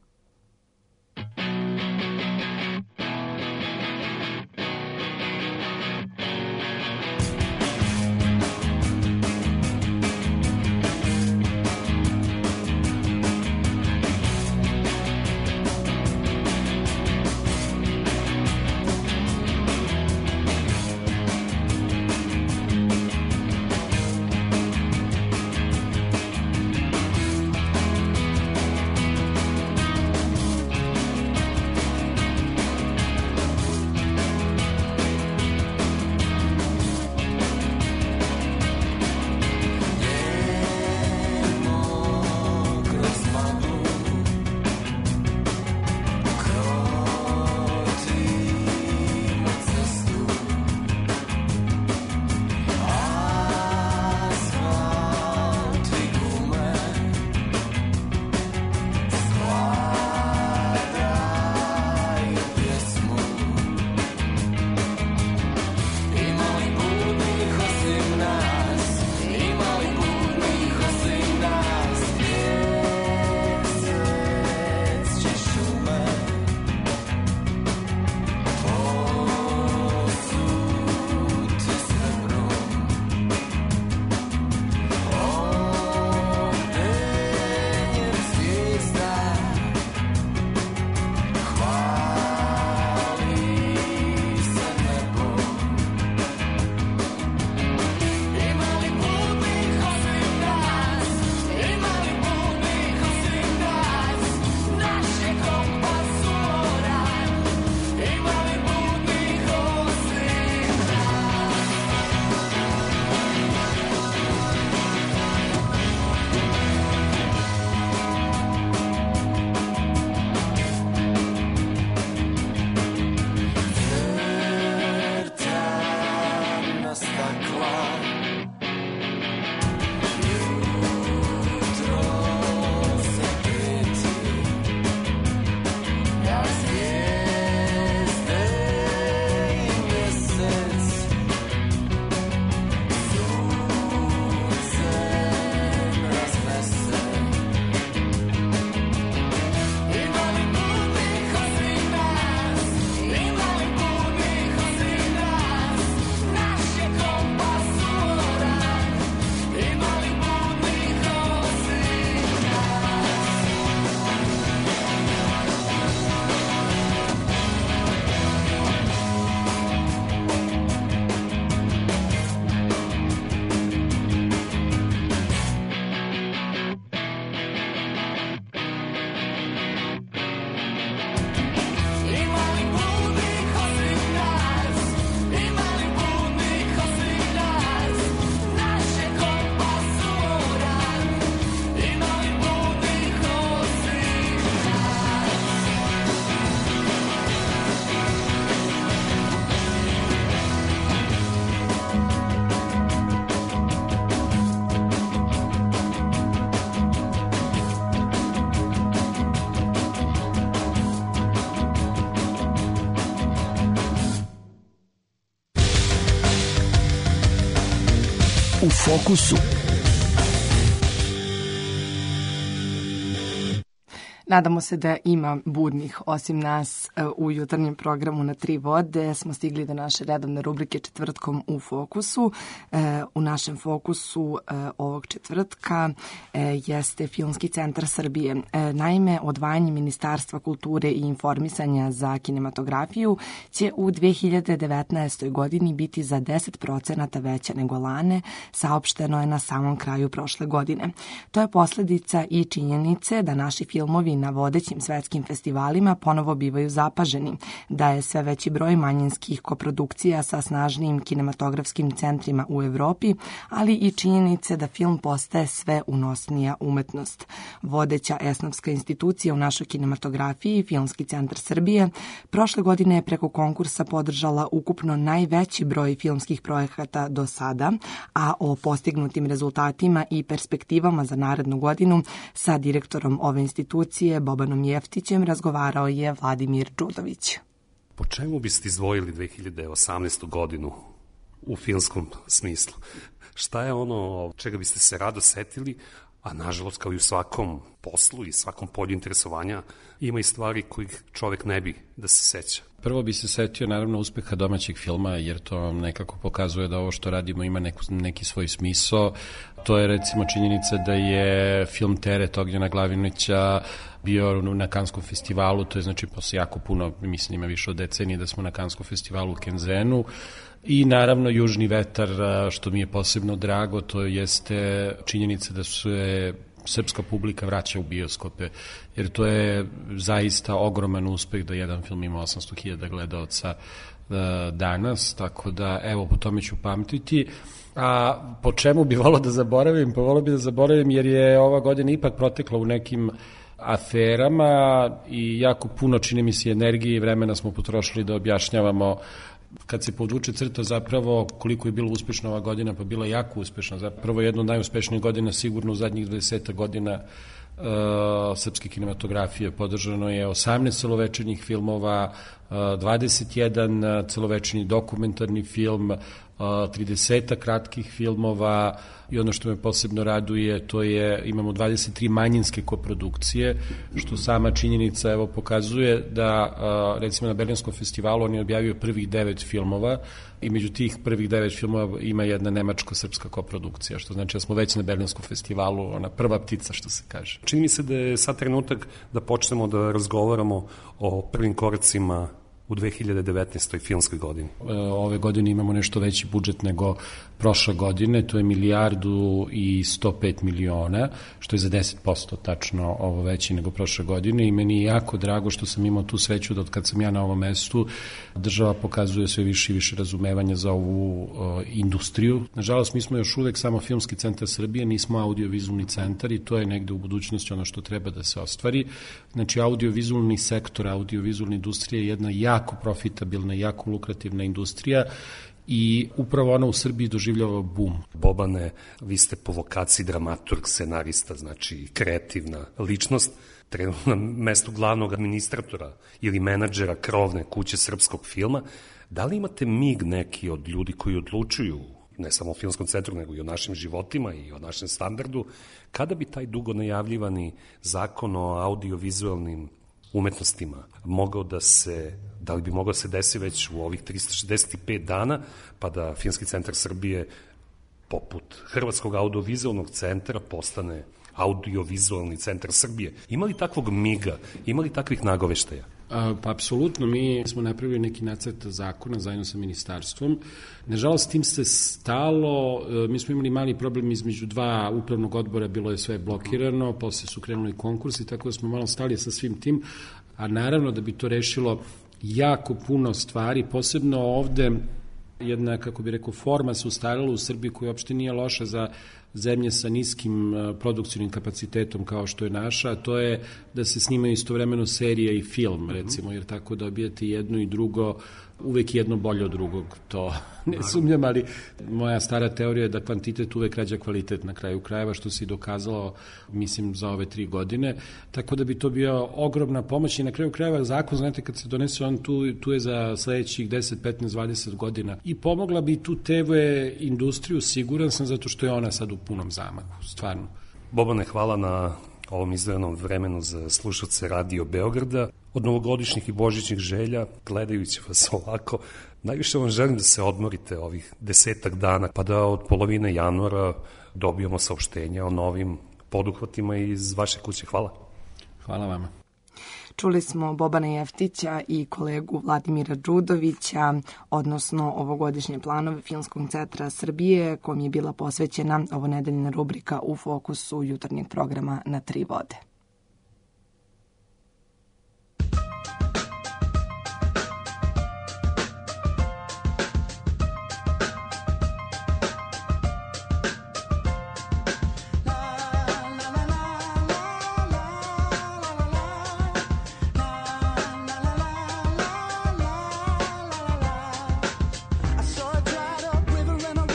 U fokusu. Nadamo se da ima budnih osim nas u jutarnjem programu na 3 vode. Smo stigli do naše redovne rubrike Četvrtkom u fokusu. U našem fokusu ovog četvrtka jeste Filmski centar Srbije. Naime, odvajanje Ministarstva kulture i informisanja za kinematografiju će u 2019. godini biti za 10% veća nego lane, saopšteno je na samom kraju prošle godine. To je posledica i činjenice da naši filmovi na vodećim svetskim festivalima ponovo bivaju zapaženi, da je sve veći broj manjinskih koprodukcija sa snažnijim kinematografskim centrima u Evropi, ali i činjenice da film postaje sve unosnija umetnost. Vodeća esnafska institucija u našoj kinematografiji, Filmski centar Srbije, prošle godine je preko konkursa podržala ukupno najveći broj filmskih projekata do sada, a o postignutim rezultatima i perspektivama za narednu godinu sa direktorom ove institucije televizije Bobanom Jeftićem razgovarao je Vladimir Đudović. Po čemu biste izdvojili 2018. godinu u filmskom smislu? Šta je ono čega biste se rado setili, a nažalost kao i u svakom poslu i svakom polju interesovanja ima i stvari kojih čovek ne bi da se seća? Prvo bi se setio naravno uspeha domaćeg filma, jer to nekako pokazuje da ovo što radimo ima neki svoj smisao. To je recimo činjenica da je film Teret Ognjena Glavinića bio na Kanskom festivalu, to je znači posle jako puno, mislim ima više od decenije da smo na Kanskom festivalu u Kenzenu. I naravno Južni vetar, što mi je posebno drago, to jeste činjenica da se srpska publika vraća u bioskope, jer to je zaista ogroman uspeh da jedan film ima 800.000 gledaoca danas, tako da evo po tome ću pamtiti. A po čemu bi volao da zaboravim? Pa volao bi da zaboravim jer je ova godina ipak protekla u nekim aferama i jako puno, čini mi se, energije i vremena smo potrošili da objašnjavamo kad se podvuče crta zapravo koliko je bilo uspešna ova godina, pa bila jako uspešna. Zapravo jedna od najuspešnijih godina sigurno u zadnjih 20 godina srpske kinematografije. Podržano je 18 celovečernjih filmova, 21 celovečerni dokumentarni film, 30 kratkih filmova i ono što me posebno raduje to je imamo 23 manjinske koprodukcije, što sama činjenica evo pokazuje da recimo na Berlinskom festivalu on je objavio prvih 9 filmova i među tih prvih 9 filmova ima jedna nemačko-srpska koprodukcija, što znači da smo već na Berlinskom festivalu ona prva ptica, što se kaže. Čini mi se da je sad trenutak da počnemo da razgovaramo o prvim koracima u 2019. filmskoj godini. Ove godine imamo nešto veći budžet nego prošle godine, to je 1.105 miliona, što je za 10% tačno ovo veći nego prošle godine i meni je jako drago što sam imao tu sreću da od kad sam ja na ovom mestu država pokazuje sve više i više razumevanja za ovu industriju. Nažalost, mi smo još uvek samo Filmski centar Srbije, nismo audiovizualni centar i to je negde u budućnosti ono što treba da se ostvari. Znači, audiovizualni sektor, audiovizualna industrija je jedna jako profitabilna i jako lukrativna industrija i upravo ona u Srbiji doživljava bum. Bobane, vi ste po vokaciji dramaturg, scenarista, znači kreativna ličnost, trenutno na mestu glavnog administratora ili menadžera krovne kuće srpskog filma. Da li imate mig neki od ljudi koji odlučuju, ne samo o Filmskom centru, nego i o našim životima i o našem standardu, kada bi taj dugo najavljivani zakon o audiovizualnim umetnostima mogao da se, da li bi mogao da se desi već u ovih 365 dana, pa da Filmski centar Srbije poput Hrvatskog audiovizualnog centra postane audiovizualni centar Srbije. Ima li takvog miga, ima li takvih nagoveštaja? Pa apsolutno, mi smo napravili neki nacrt zakona zajedno sa ministarstvom. Nažalost, tim se stalo, mi smo imali mali problem između dva upravnog odbora, bilo je sve blokirano, posle su krenuli konkursi, tako da smo malo stali sa svim tim, a naravno da bi to rešilo jako puno stvari, posebno ovde jedna, kako bi rekao, forma se ustarila u Srbiji koja uopšte nije loša za zemlje sa niskim produkcijnim kapacitetom kao što je naša, a to je da se snimaju istovremeno serija i film, recimo, jer tako dobijete jedno i drugo, uvek jedno bolje od drugog, to ne sumnjam, ali moja stara teorija je da kvantitet uvek rađa kvalitet na kraju krajeva, što se i dokazalo, mislim, za ove 3 godine, tako da bi to bio ogromna pomoć i na kraju krajeva zakon, znate, kad se donese on tu je za sledećih 10, 15, 20 godina i pomogla bi tu TV industriju, siguran sam, zato što je ona sad u punom zamahu, stvarno. Bobane, hvala na ovom izdvojenom vremenu za slušalce Radio Beograda. Od novogodišnjih i božićnih želja, gledajući vas ovako, najviše vam želim da se odmorite ovih 10 dana, pa da od polovine januara dobijemo saopštenja o novim poduhvatima iz vaše kuće. Hvala. Hvala vama. Čuli smo Bobana Jeftića i kolegu Vladimira Đudovića, odnosno ovogodišnje planove Filmskog centra Srbije, kom je bila posvećena ovonedeljna rubrika U fokusu jutarnjeg programa Na 3 vode.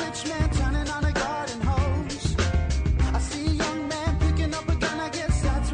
That's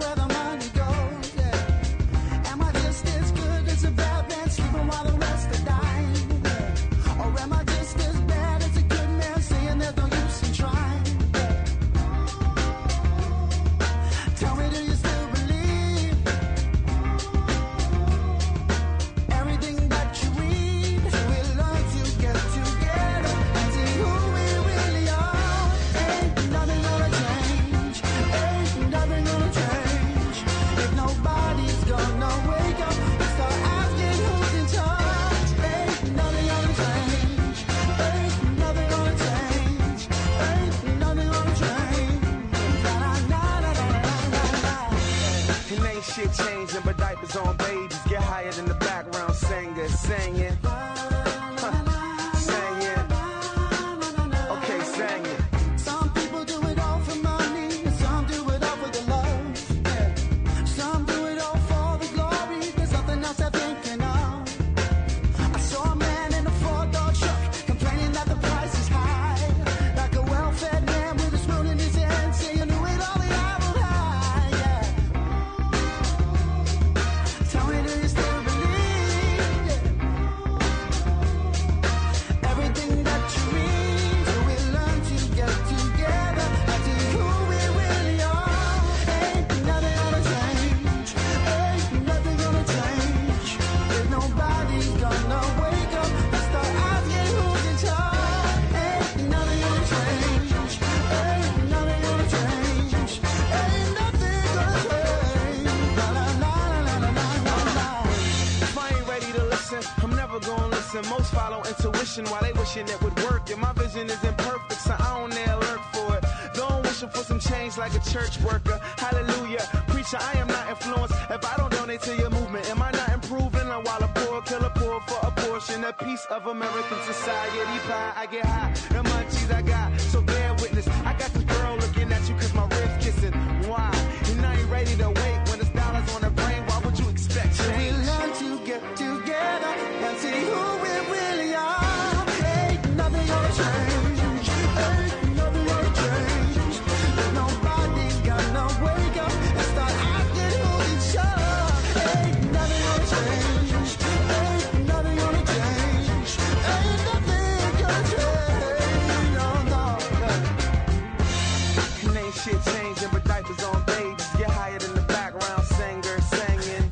hoes follow intuition while they wishing it would work. And my vision is imperfect, so I don't dare lurk for it. Don't wishing for some change like a church worker. Hallelujah, preacher, I am not influenced. If I don't donate to your movement, am I not improving? While a poor killer poor for a portion, a piece of American society pie. I get high, the munchies I got, so bear witness. I got this girl looking at you cause my ribs kissing. Why? And I ain't ready to wait when it's dollars on the brain. Why would you expect change? We learn to get together and see who we really are. Ain't nothing gonna change. Ain't nothing gonna change. There's nobody gonna wake up and start acting who each other. Ain't nothing gonna change. Ain't nothing gonna change. Ain't nothing gonna change. No, no. And ain't shit changing but diapers on babies. Get higher than the background singer singing.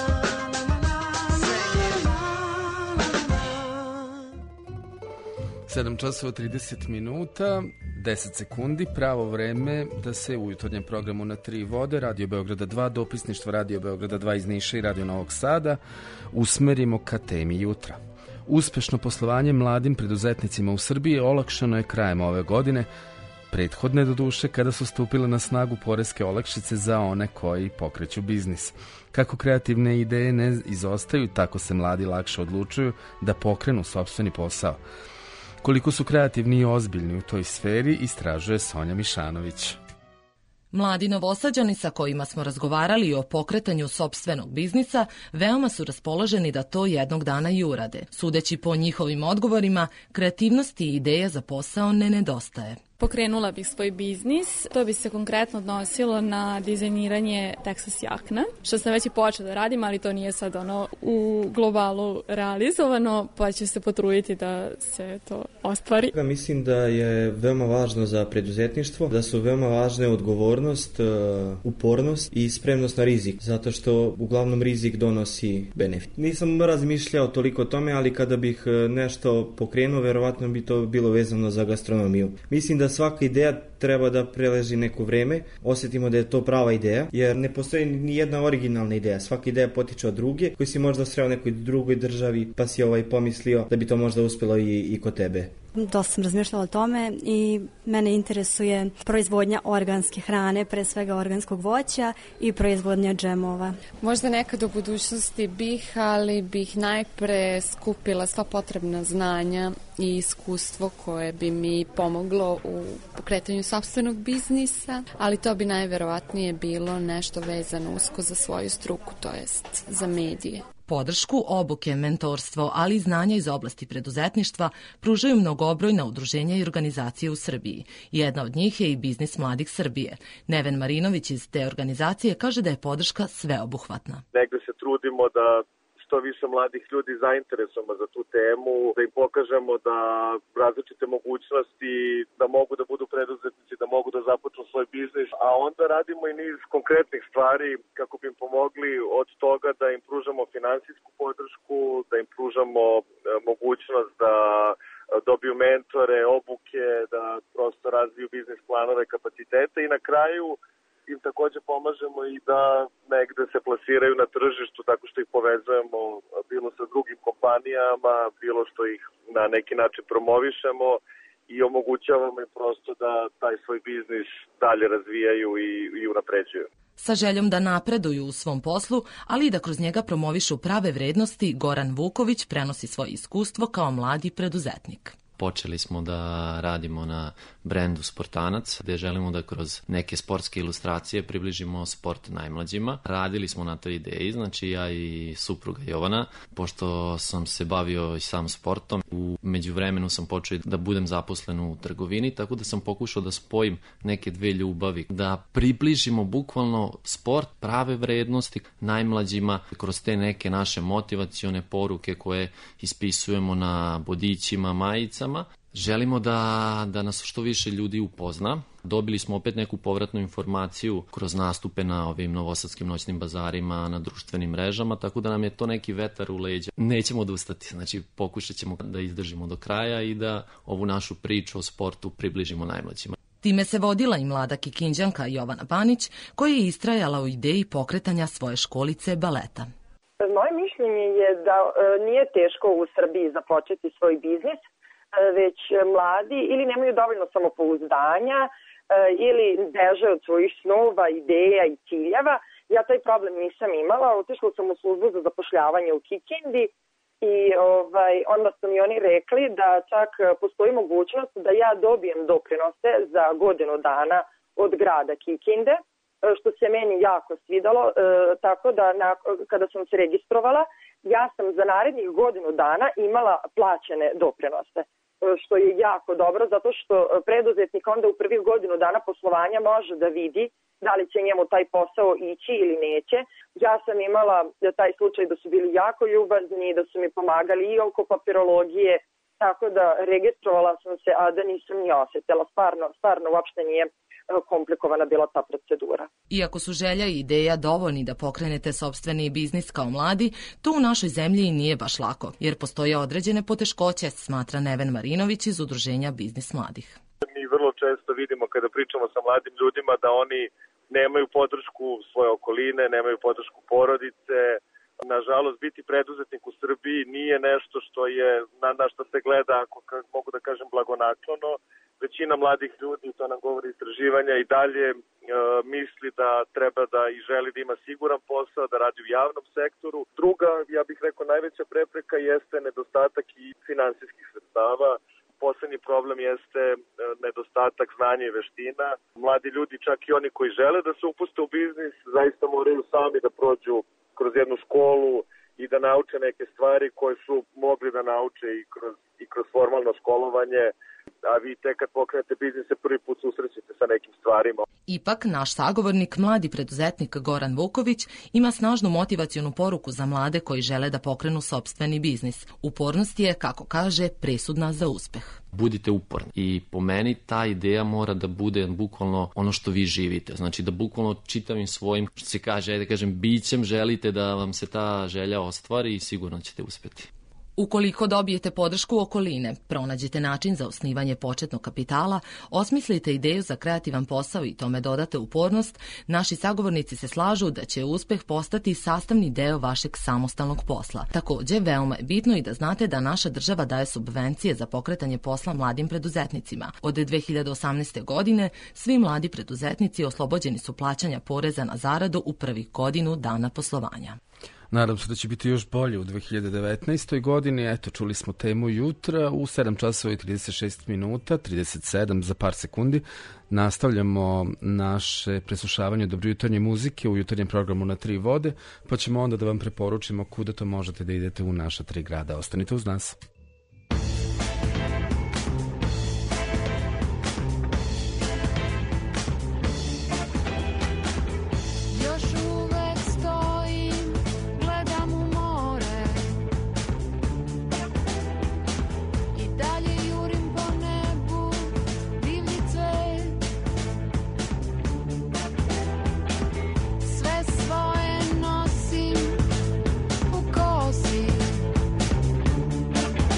7 časova 30 minuta, 10 sekundi, pravo vreme da se u jutarnjem programu na 3 vode, Radio Beograda 2, dopisništvo Radio Beograda 2 iz Niša i Radio Novog Sada, usmerimo ka temi jutra. Uspešno poslovanje mladim preduzetnicima u Srbiji olakšano je krajem ove godine, prethodne do duše kada su stupile na snagu poreske olakšice za one koji pokreću biznis. Kako kreativne ideje ne izostaju, tako se mladi lakše odlučuju da pokrenu sopstveni posao. Koliko su kreativni i ozbiljni u toj sferi, istražuje Sonja Mišanović. Mladi Novosađani sa kojima smo razgovarali o pokretanju sopstvenog biznisa veoma su raspoloženi da to jednog dana i urade. Sudeći po njihovim odgovorima, kreativnosti i ideja za posao ne nedostaje. Pokrenula bih svoj biznis. To bi se konkretno odnosilo na dizajniranje Texas jakna, što sam već i počela da radim, ali to nije sad u globalu realizovano, pa ću se potruditi da se to ostvari. Mislim da je veoma važno za preduzetništvo, da su veoma važne odgovornost, upornost i spremnost na rizik, zato što uglavnom rizik donosi benefit. Nisam razmišljao toliko o tome, ali kada bih nešto pokrenuo, verovatno bi to bilo vezano za gastronomiju. Mislim da svaka ideja treba da preleži neko vreme, osjetimo da je to prava ideja, jer ne postoji ni jedna originalna ideja. Svaka ideja potiče od druge, koji si možda sreo nekoj drugoj državi, pa si pomislio da bi to možda uspelo i kod tebe. Dosta sam razmišljala o tome i mene interesuje proizvodnja organske hrane, pre svega organskog voća i proizvodnja džemova. Možda nekad u budućnosti bih, ali bih najpre skupila sva potrebna znanja i iskustvo koje bi mi pomoglo u pokretanju sopstvenog biznisa, ali to bi najverovatnije bilo nešto vezano usko za svoju struku, to jest za medije. Podršku, obuke, mentorstvo, ali i znanja iz oblasti preduzetništva pružaju mnogobrojna udruženja i organizacije u Srbiji. Jedna od njih je i Biznis mladih Srbije. Neven Marinović iz te organizacije kaže da je podrška sveobuhvatna. Negde se trudimo da što više mladih ljudi zainteresujemo za tu temu, da im pokažemo da različite mogućnosti, da mogu da budu preduzetnici, da mogu da započnu svoj biznis, a onda radimo i niz konkretnih stvari kako bi im pomogli od toga da im pružamo finansijsku podršku, da im pružamo mogućnost da dobiju mentore, obuke, da prosto razviju biznis planove, kapacitete i na kraju im takođe pomažemo i da negde se plasiraju na tržištu tako što ih povezujemo bilo sa drugim kompanijama, bilo što ih na neki način promovišemo i omogućavamo im prosto da taj svoj biznis dalje razvijaju i unapređuju. Sa željom da napreduju u svom poslu, ali i da kroz njega promovišu prave vrednosti, Goran Vuković prenosi svoje iskustvo kao mladi preduzetnik. Počeli smo da radimo na brendu Sportanac, gde želimo da kroz neke sportske ilustracije približimo sport najmlađima. Radili smo na toj ideji, znači ja i supruga Jovana, pošto sam se bavio i sam sportom. U međuvremenu sam počeo da budem zaposlen u trgovini, tako da sam pokušao da spojim neke dve ljubavi, da približimo bukvalno sport, prave vrednosti najmlađima kroz te neke naše motivacione poruke koje ispisujemo na bodićima, majicama. Želimo da nas što više ljudi upozna. Dobili smo opet neku povratnu informaciju kroz nastupe na ovim novosadskim noćnim bazarima, na društvenim mrežama, tako da nam je to neki vetar u leđa. Nećemo odustati, znači pokušat ćemo da izdržimo do kraja i da ovu našu priču o sportu približimo najmlađima. Time se vodila i mlada Kikinđanka Jovana Banić, koja je istrajala u ideji pokretanja svoje školice baleta. Moje mišljenje je da nije teško u Srbiji započeti svoj biznis, već mladi ili nemaju dovoljno samopouzdanja ili beže od svojih snova, ideja i ciljeva. Ja taj problem nisam imala, otišla sam u službu za zapošljavanje u Kikindi i onda su mi oni rekli da čak postoji mogućnost da ja dobijem doprinose za godinu dana od grada Kikinde, što se meni jako svidalo, tako da kada sam se registrovala, ja sam za narednih godinu dana imala plaćene doprinose, što je jako dobro, zato što preduzetnik onda u prvih godinu dana poslovanja može da vidi da li će njemu taj posao ići ili neće. Ja sam imala taj slučaj da su bili jako ljubazni, da su mi pomagali i oko papirologije, tako da registrovala sam se, a da nisam ni osjetila. Stvarno uopšte nije komplikovana bila ta procedura. Iako su želja i ideja dovoljni da pokrenete sopstveni biznis kao mladi, to u našoj zemlji nije baš lako, jer postoje određene poteškoće, smatra Neven Marinović iz Udruženja Biznis mladih. Mi vrlo često vidimo kada pričamo sa mladim ljudima da oni nemaju podršku svoje okoline, nemaju podršku porodice. Nažalost, biti preduzetnik u Srbiji nije nešto što je na što se gleda, ako mogu da kažem, blagonaklono. Većina mladih ljudi, to nam govori istraživanja, i dalje misli da treba da i želi da ima siguran posao, da radi u javnom sektoru. Druga, ja bih rekao, najveća prepreka jeste nedostatak i finansijskih sredstava. Poslednji problem jeste nedostatak znanja i veština. Mladi ljudi, čak i oni koji žele da se upuste u biznis, zaista moraju sami da prođu kroz jednu školu i da nauče neke stvari koje su mogli da nauče i kroz formalno školovanje, a vi tek kad pokrenete biznis se prvi put susrećete sa nekim stvarima. Ipak, naš sagovornik, mladi preduzetnik Goran Vuković, ima snažnu motivacionu poruku za mlade koji žele da pokrenu sopstveni biznis. Upornost je, kako kaže, presudna za uspeh. Budite uporni i po meni ta ideja mora da bude bukvalno ono što vi živite. Znači da bukvalno čitavim svojim, što se kaže, ajde kažem, bićem želite da vam se ta želja ostvari i sigurno ćete uspeti. Ukoliko dobijete podršku okoline, pronađete način za osnivanje početnog kapitala, osmislite ideju za kreativan posao i tome dodate upornost, naši sagovornici se slažu da će uspeh postati sastavni deo vašeg samostalnog posla. Takođe, veoma je bitno i da znate da naša država daje subvencije za pokretanje posla mladim preduzetnicima. Od 2018. godine svi mladi preduzetnici oslobođeni su plaćanja poreza na zaradu u prvih godinu dana poslovanja. Nadam se da će biti još bolje u 2019. godini. Eto, čuli smo temu jutra u 7 časova i 36 minuta, 37 za par sekundi. Nastavljamo naše preslušavanje dobrojutarnje muzike u jutarnjem programu Na tri vode, pa ćemo onda da vam preporučimo kuda to možete da idete u naša 3 grada. Ostanite uz nas. Sve svoje nosim u kosi.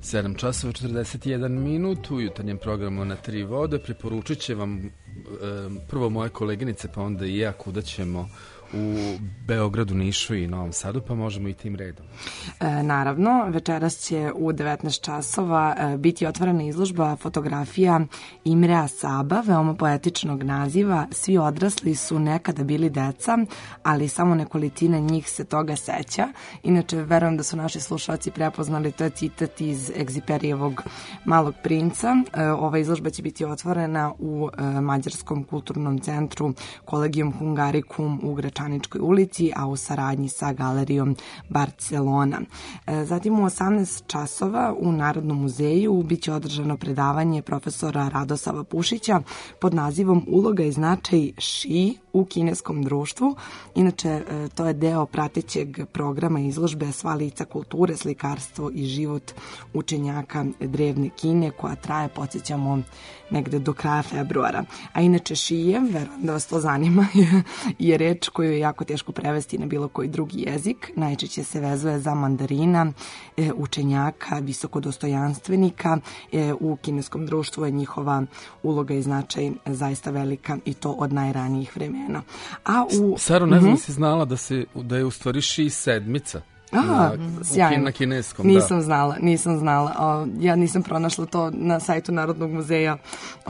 7 časova 41 minut u jutarnjem programu Na tri vode. Preporučit će vam prvo moje koleginice, pa onda i ja kuda ćemo u Beogradu, Nišu i Novom Sadu, pa možemo i tim redom. Naravno, večeras će u 19 časova biti otvorena izložba fotografija Imrea Saba, veoma poetičnog naziva. Svi odrasli su nekada bili deca, ali samo nekolicina njih se toga seća. Inače, verujem da su naši slušalci prepoznali, to je citat iz Egziperijevog Malog princa. Ova izložba će biti otvorena u Mađarskom kulturnom centru Collegium Hungaricum u Gračaničkoj ulici, a u saradnji sa Galerijom Barcelona. Zatim u 18 časova u Narodnom muzeju biće održano predavanje profesora Radosava Pušića pod nazivom Uloga i značaj ši u kineskom društvu. Inače, to je deo pratećeg programa izložbe Sva lica kulture, slikarstvo i život učenjaka drevne Kine, koja traje, podsjećamo, negde do kraja februara. A inače šije, verujem da vas to zanima, je reč koju je jako teško prevesti na bilo koji drugi jezik. Najčešće se vezuje za mandarina, učenjaka, visokodostojanstvenika. U kineskom društvu je njihova uloga i značaj zaista velika i to od najranijih vremena. Saro, ne znam si znala da je u stvari ši sedmica. Sjajno. Na kineskom, nisam znala. Ja nisam pronašla to na sajtu Narodnog muzeja.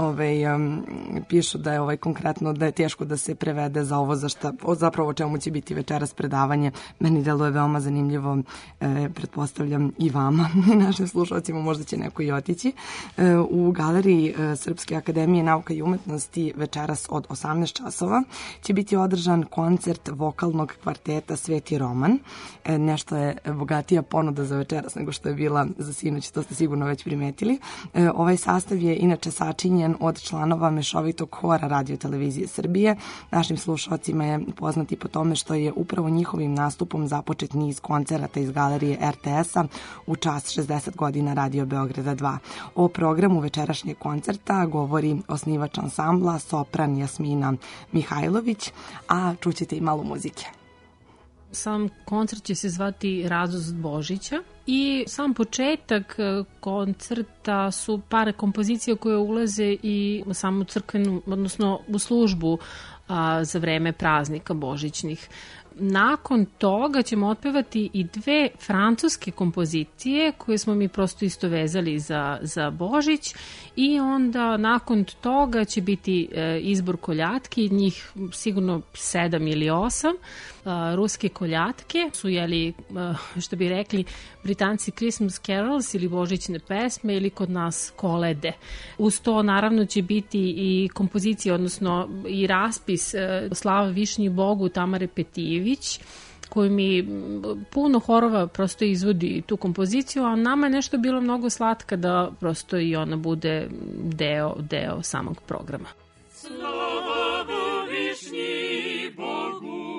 Pišu da je konkretno da je teško da se prevede za ovo zapravo o čemu će biti večeras predavanje. Meni deluje veoma zanimljivo, pretpostavljam i vama i našim slušalcima, možda će neko i otići. U Galeriji Srpske akademije nauka i umetnosti večeras od 18 časova će biti održan koncert vokalnog kvarteta Sveti Roman. Nešto je bogatija ponuda za večeras nego što je bila za sinoć, to ste sigurno već primetili. Ovaj sastav je inače sačinjen od članova mešovitog hora Radio televizije Srbije. Našim slušalcima je poznati po tome što je upravo njihovim nastupom započet niz koncerata iz galerije RTS-a u čast 60 godina Radio Beograda 2. O programu večerašnjeg koncerta govori osnivač ansambla, sopran Jasmina Mihajlović, a čućete i malo muzike. Sam koncert će se zvati Radost Božića i sam početak koncerta su par kompozicija koje ulaze i u samu crkvenu, odnosno u službu za vreme praznika božićnih. Nakon toga ćemo otpevati i dve francuske kompozicije koje smo mi prosto isto vezali za Božić i onda nakon toga će biti izbor koljatki, njih sigurno 7 ili 8. Ruske koljatke su, što bi rekli Britanci, Christmas carols ili božićne pesme ili kod nas kolede. Uz to naravno će biti i kompozicija, odnosno i raspis Slava Višnji Bogu Tamare Petijević, koji mi puno horova prosto izvodi tu kompoziciju, a nama je nešto bilo mnogo slatka da prosto i ona bude deo samog programa. Slava Višnji Bogu,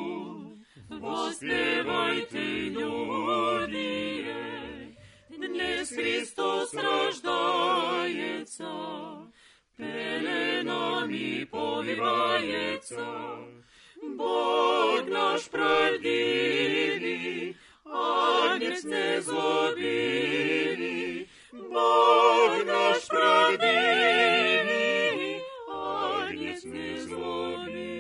vospevajte ljudi, dnes Hristos raždajeca, pelenami polivajeca, Bog naš pravdivi, Agnec nezlobili, Bog naš pravdivi, Agnec nezlobili.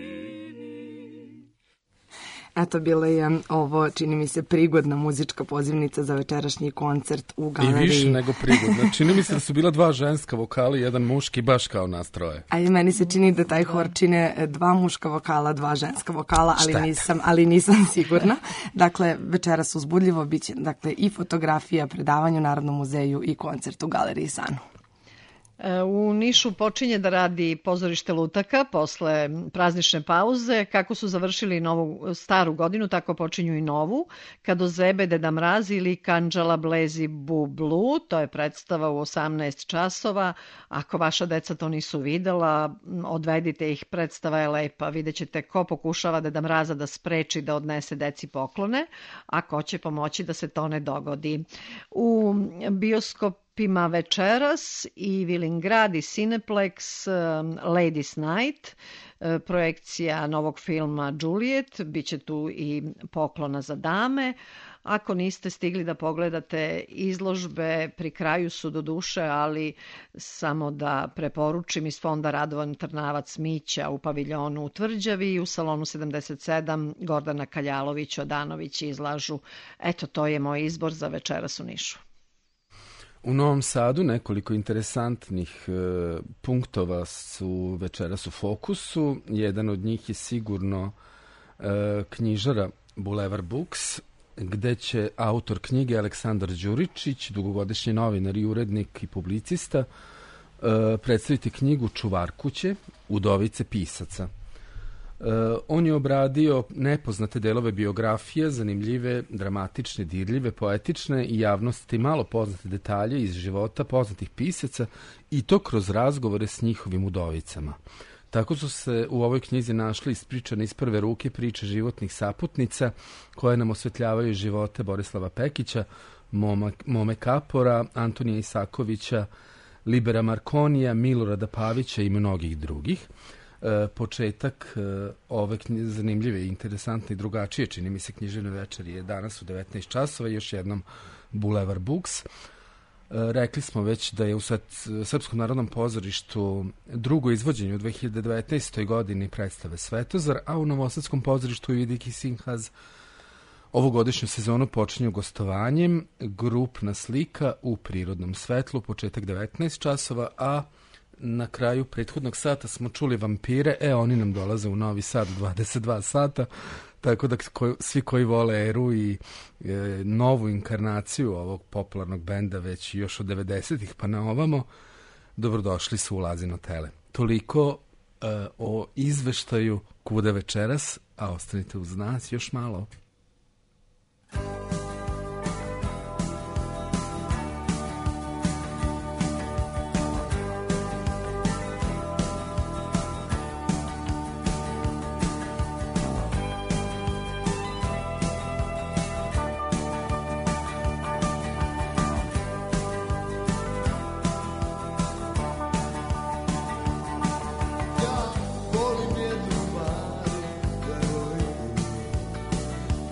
Eto, bila je ovo, čini mi se, prigodna muzička pozivnica za večerašnji koncert u galeriji. I više nego prigodna. Čini mi se da su bila dva ženska vokala i jedan muški, baš kao nastroje. A i meni se čini da taj hor čine dva muška vokala, dva ženska vokala, ali nisam sigurna. Dakle, večeras uzbudljivo biće i fotografija, predavanje u Narodnom muzeju i koncert u galeriji Sanu. U Nišu počinje da radi pozorište Lutaka posle praznične pauze. Kako su završili staru godinu, tako počinju i novu. Kad ozebe Deda Mraz ili Kanđala Blezi Bublu, to je predstava u 18 časova. Ako vaša deca to nisu videla, odvedite ih, predstava je lepa. Vidjet ćete ko pokušava Deda Mraza da spreči da odnese deci poklone, a ko će pomoći da se to ne dogodi. U bioskop Pima večeras i Vilingrad i Cineplex Ladies Night, projekcija novog filma Juliet, bit će tu i poklona za dame. Ako niste stigli da pogledate izložbe, pri kraju su do duše, ali samo da preporučim iz fonda Radovan Trnavac Mića u paviljonu u Tvrđavi i u salonu 77 Gordana Kaljalović Odanović izlažu. Eto, to je moj izbor za večeras u Nišu. U Novom Sadu nekoliko interesantnih punktova su večeras u fokusu. Jedan od njih je sigurno knjižara Boulevard Books, gde će autor knjige Aleksandar Đuričić, dugogodišnji novinar i urednik i publicista, predstaviti knjigu Čuvar kuće, udovice pisaca. On je obradio nepoznate delove biografije, zanimljive, dramatične, dirljive, poetične i javnosti malo poznate detalje iz života poznatih pisaca i to kroz razgovore s njihovim udovicama. Tako su se u ovoj knjizi našli ispričane iz prve ruke priče životnih saputnica koje nam osvetljavaju živote Borislava Pekića, Mome Kapora, Antonija Isakovića, Libera Markonija, Milorada Pavića i mnogih drugih. Početak ove zanimljive, interesantne i drugačije, čini mi se, književne večeri je danas u 19 časova i još jednom Boulevard Books. Rekli smo već da je u Srpskom narodnom pozorištu drugo izvođenje u 2019. godini predstave Svetozar, a u Novosadskom pozorištu Vidiki Sinhaz ovogodišnju sezonu počinju gostovanjem Grupna slika u prirodnom svetlu, početak 19 časova, a na kraju prethodnog sata smo čuli Vampire, oni nam dolaze u Novi Sad u 22 sata, tako da svi koji vole Eru i novu inkarnaciju ovog popularnog benda već još od 90-ih pa na ovamo, dobrodošli su u Lazino tele. Toliko o izveštaju kuda večeras, a ostanite uz nas još malo. Volim jednu Mariju,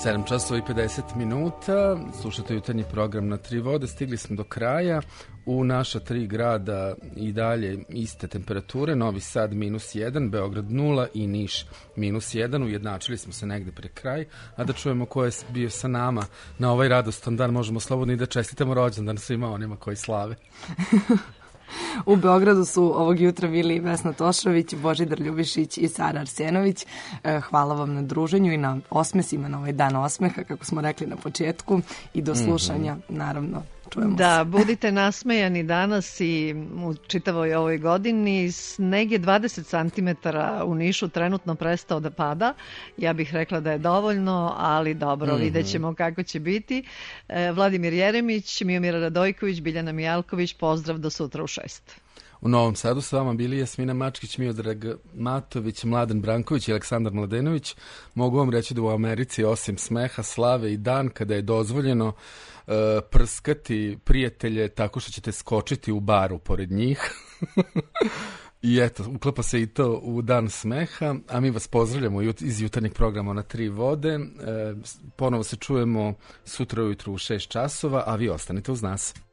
7 časova i 50 minuta, slušate jutarnji program na Tri vode, stigli smo do kraja. U naša 3 grada i dalje iste temperature, Novi Sad -1, Beograd 0 i Niš -1, ujednačili smo se negde pre kraj, a da čujemo ko je bio sa nama na ovaj radostan dan, možemo slobodno i da čestitamo rođendan svima onima koji slave. U Beogradu su ovog jutra bili Vesna Tošović, Božidar Ljubišić i Sara Arsenović. Hvala vam na druženju i na osmesima, na ovaj dan osmeha, kako smo rekli na početku, i do slušanja, naravno. Čujemo se. Budite nasmejani danas i u čitavoj ovoj godini. Sneg je 20 cm u Nišu trenutno prestao da pada. Ja bih rekla da je dovoljno, ali dobro, vidjet ćemo kako će biti. Vladimir Jeremić, Miomira Radojković, Biljana Mijalković, pozdrav do sutra u 6. U Novom Sadu s vama bili Jasmina Mačkić, Miodrag Matović, Mladen Branković i Aleksandar Mladenović. Mogu vam reći da u Americi osim smeha, slave i dan kada je dozvoljeno prskati prijatelje tako što ćete skočiti u baru pored njih. I eto, uklapa se i to u dan smeha, a mi vas pozdravljamo iz jutarnjeg programa na Tri vode. Ponovo se čujemo sutra ujutru u 6 časova, a vi ostanite uz nas.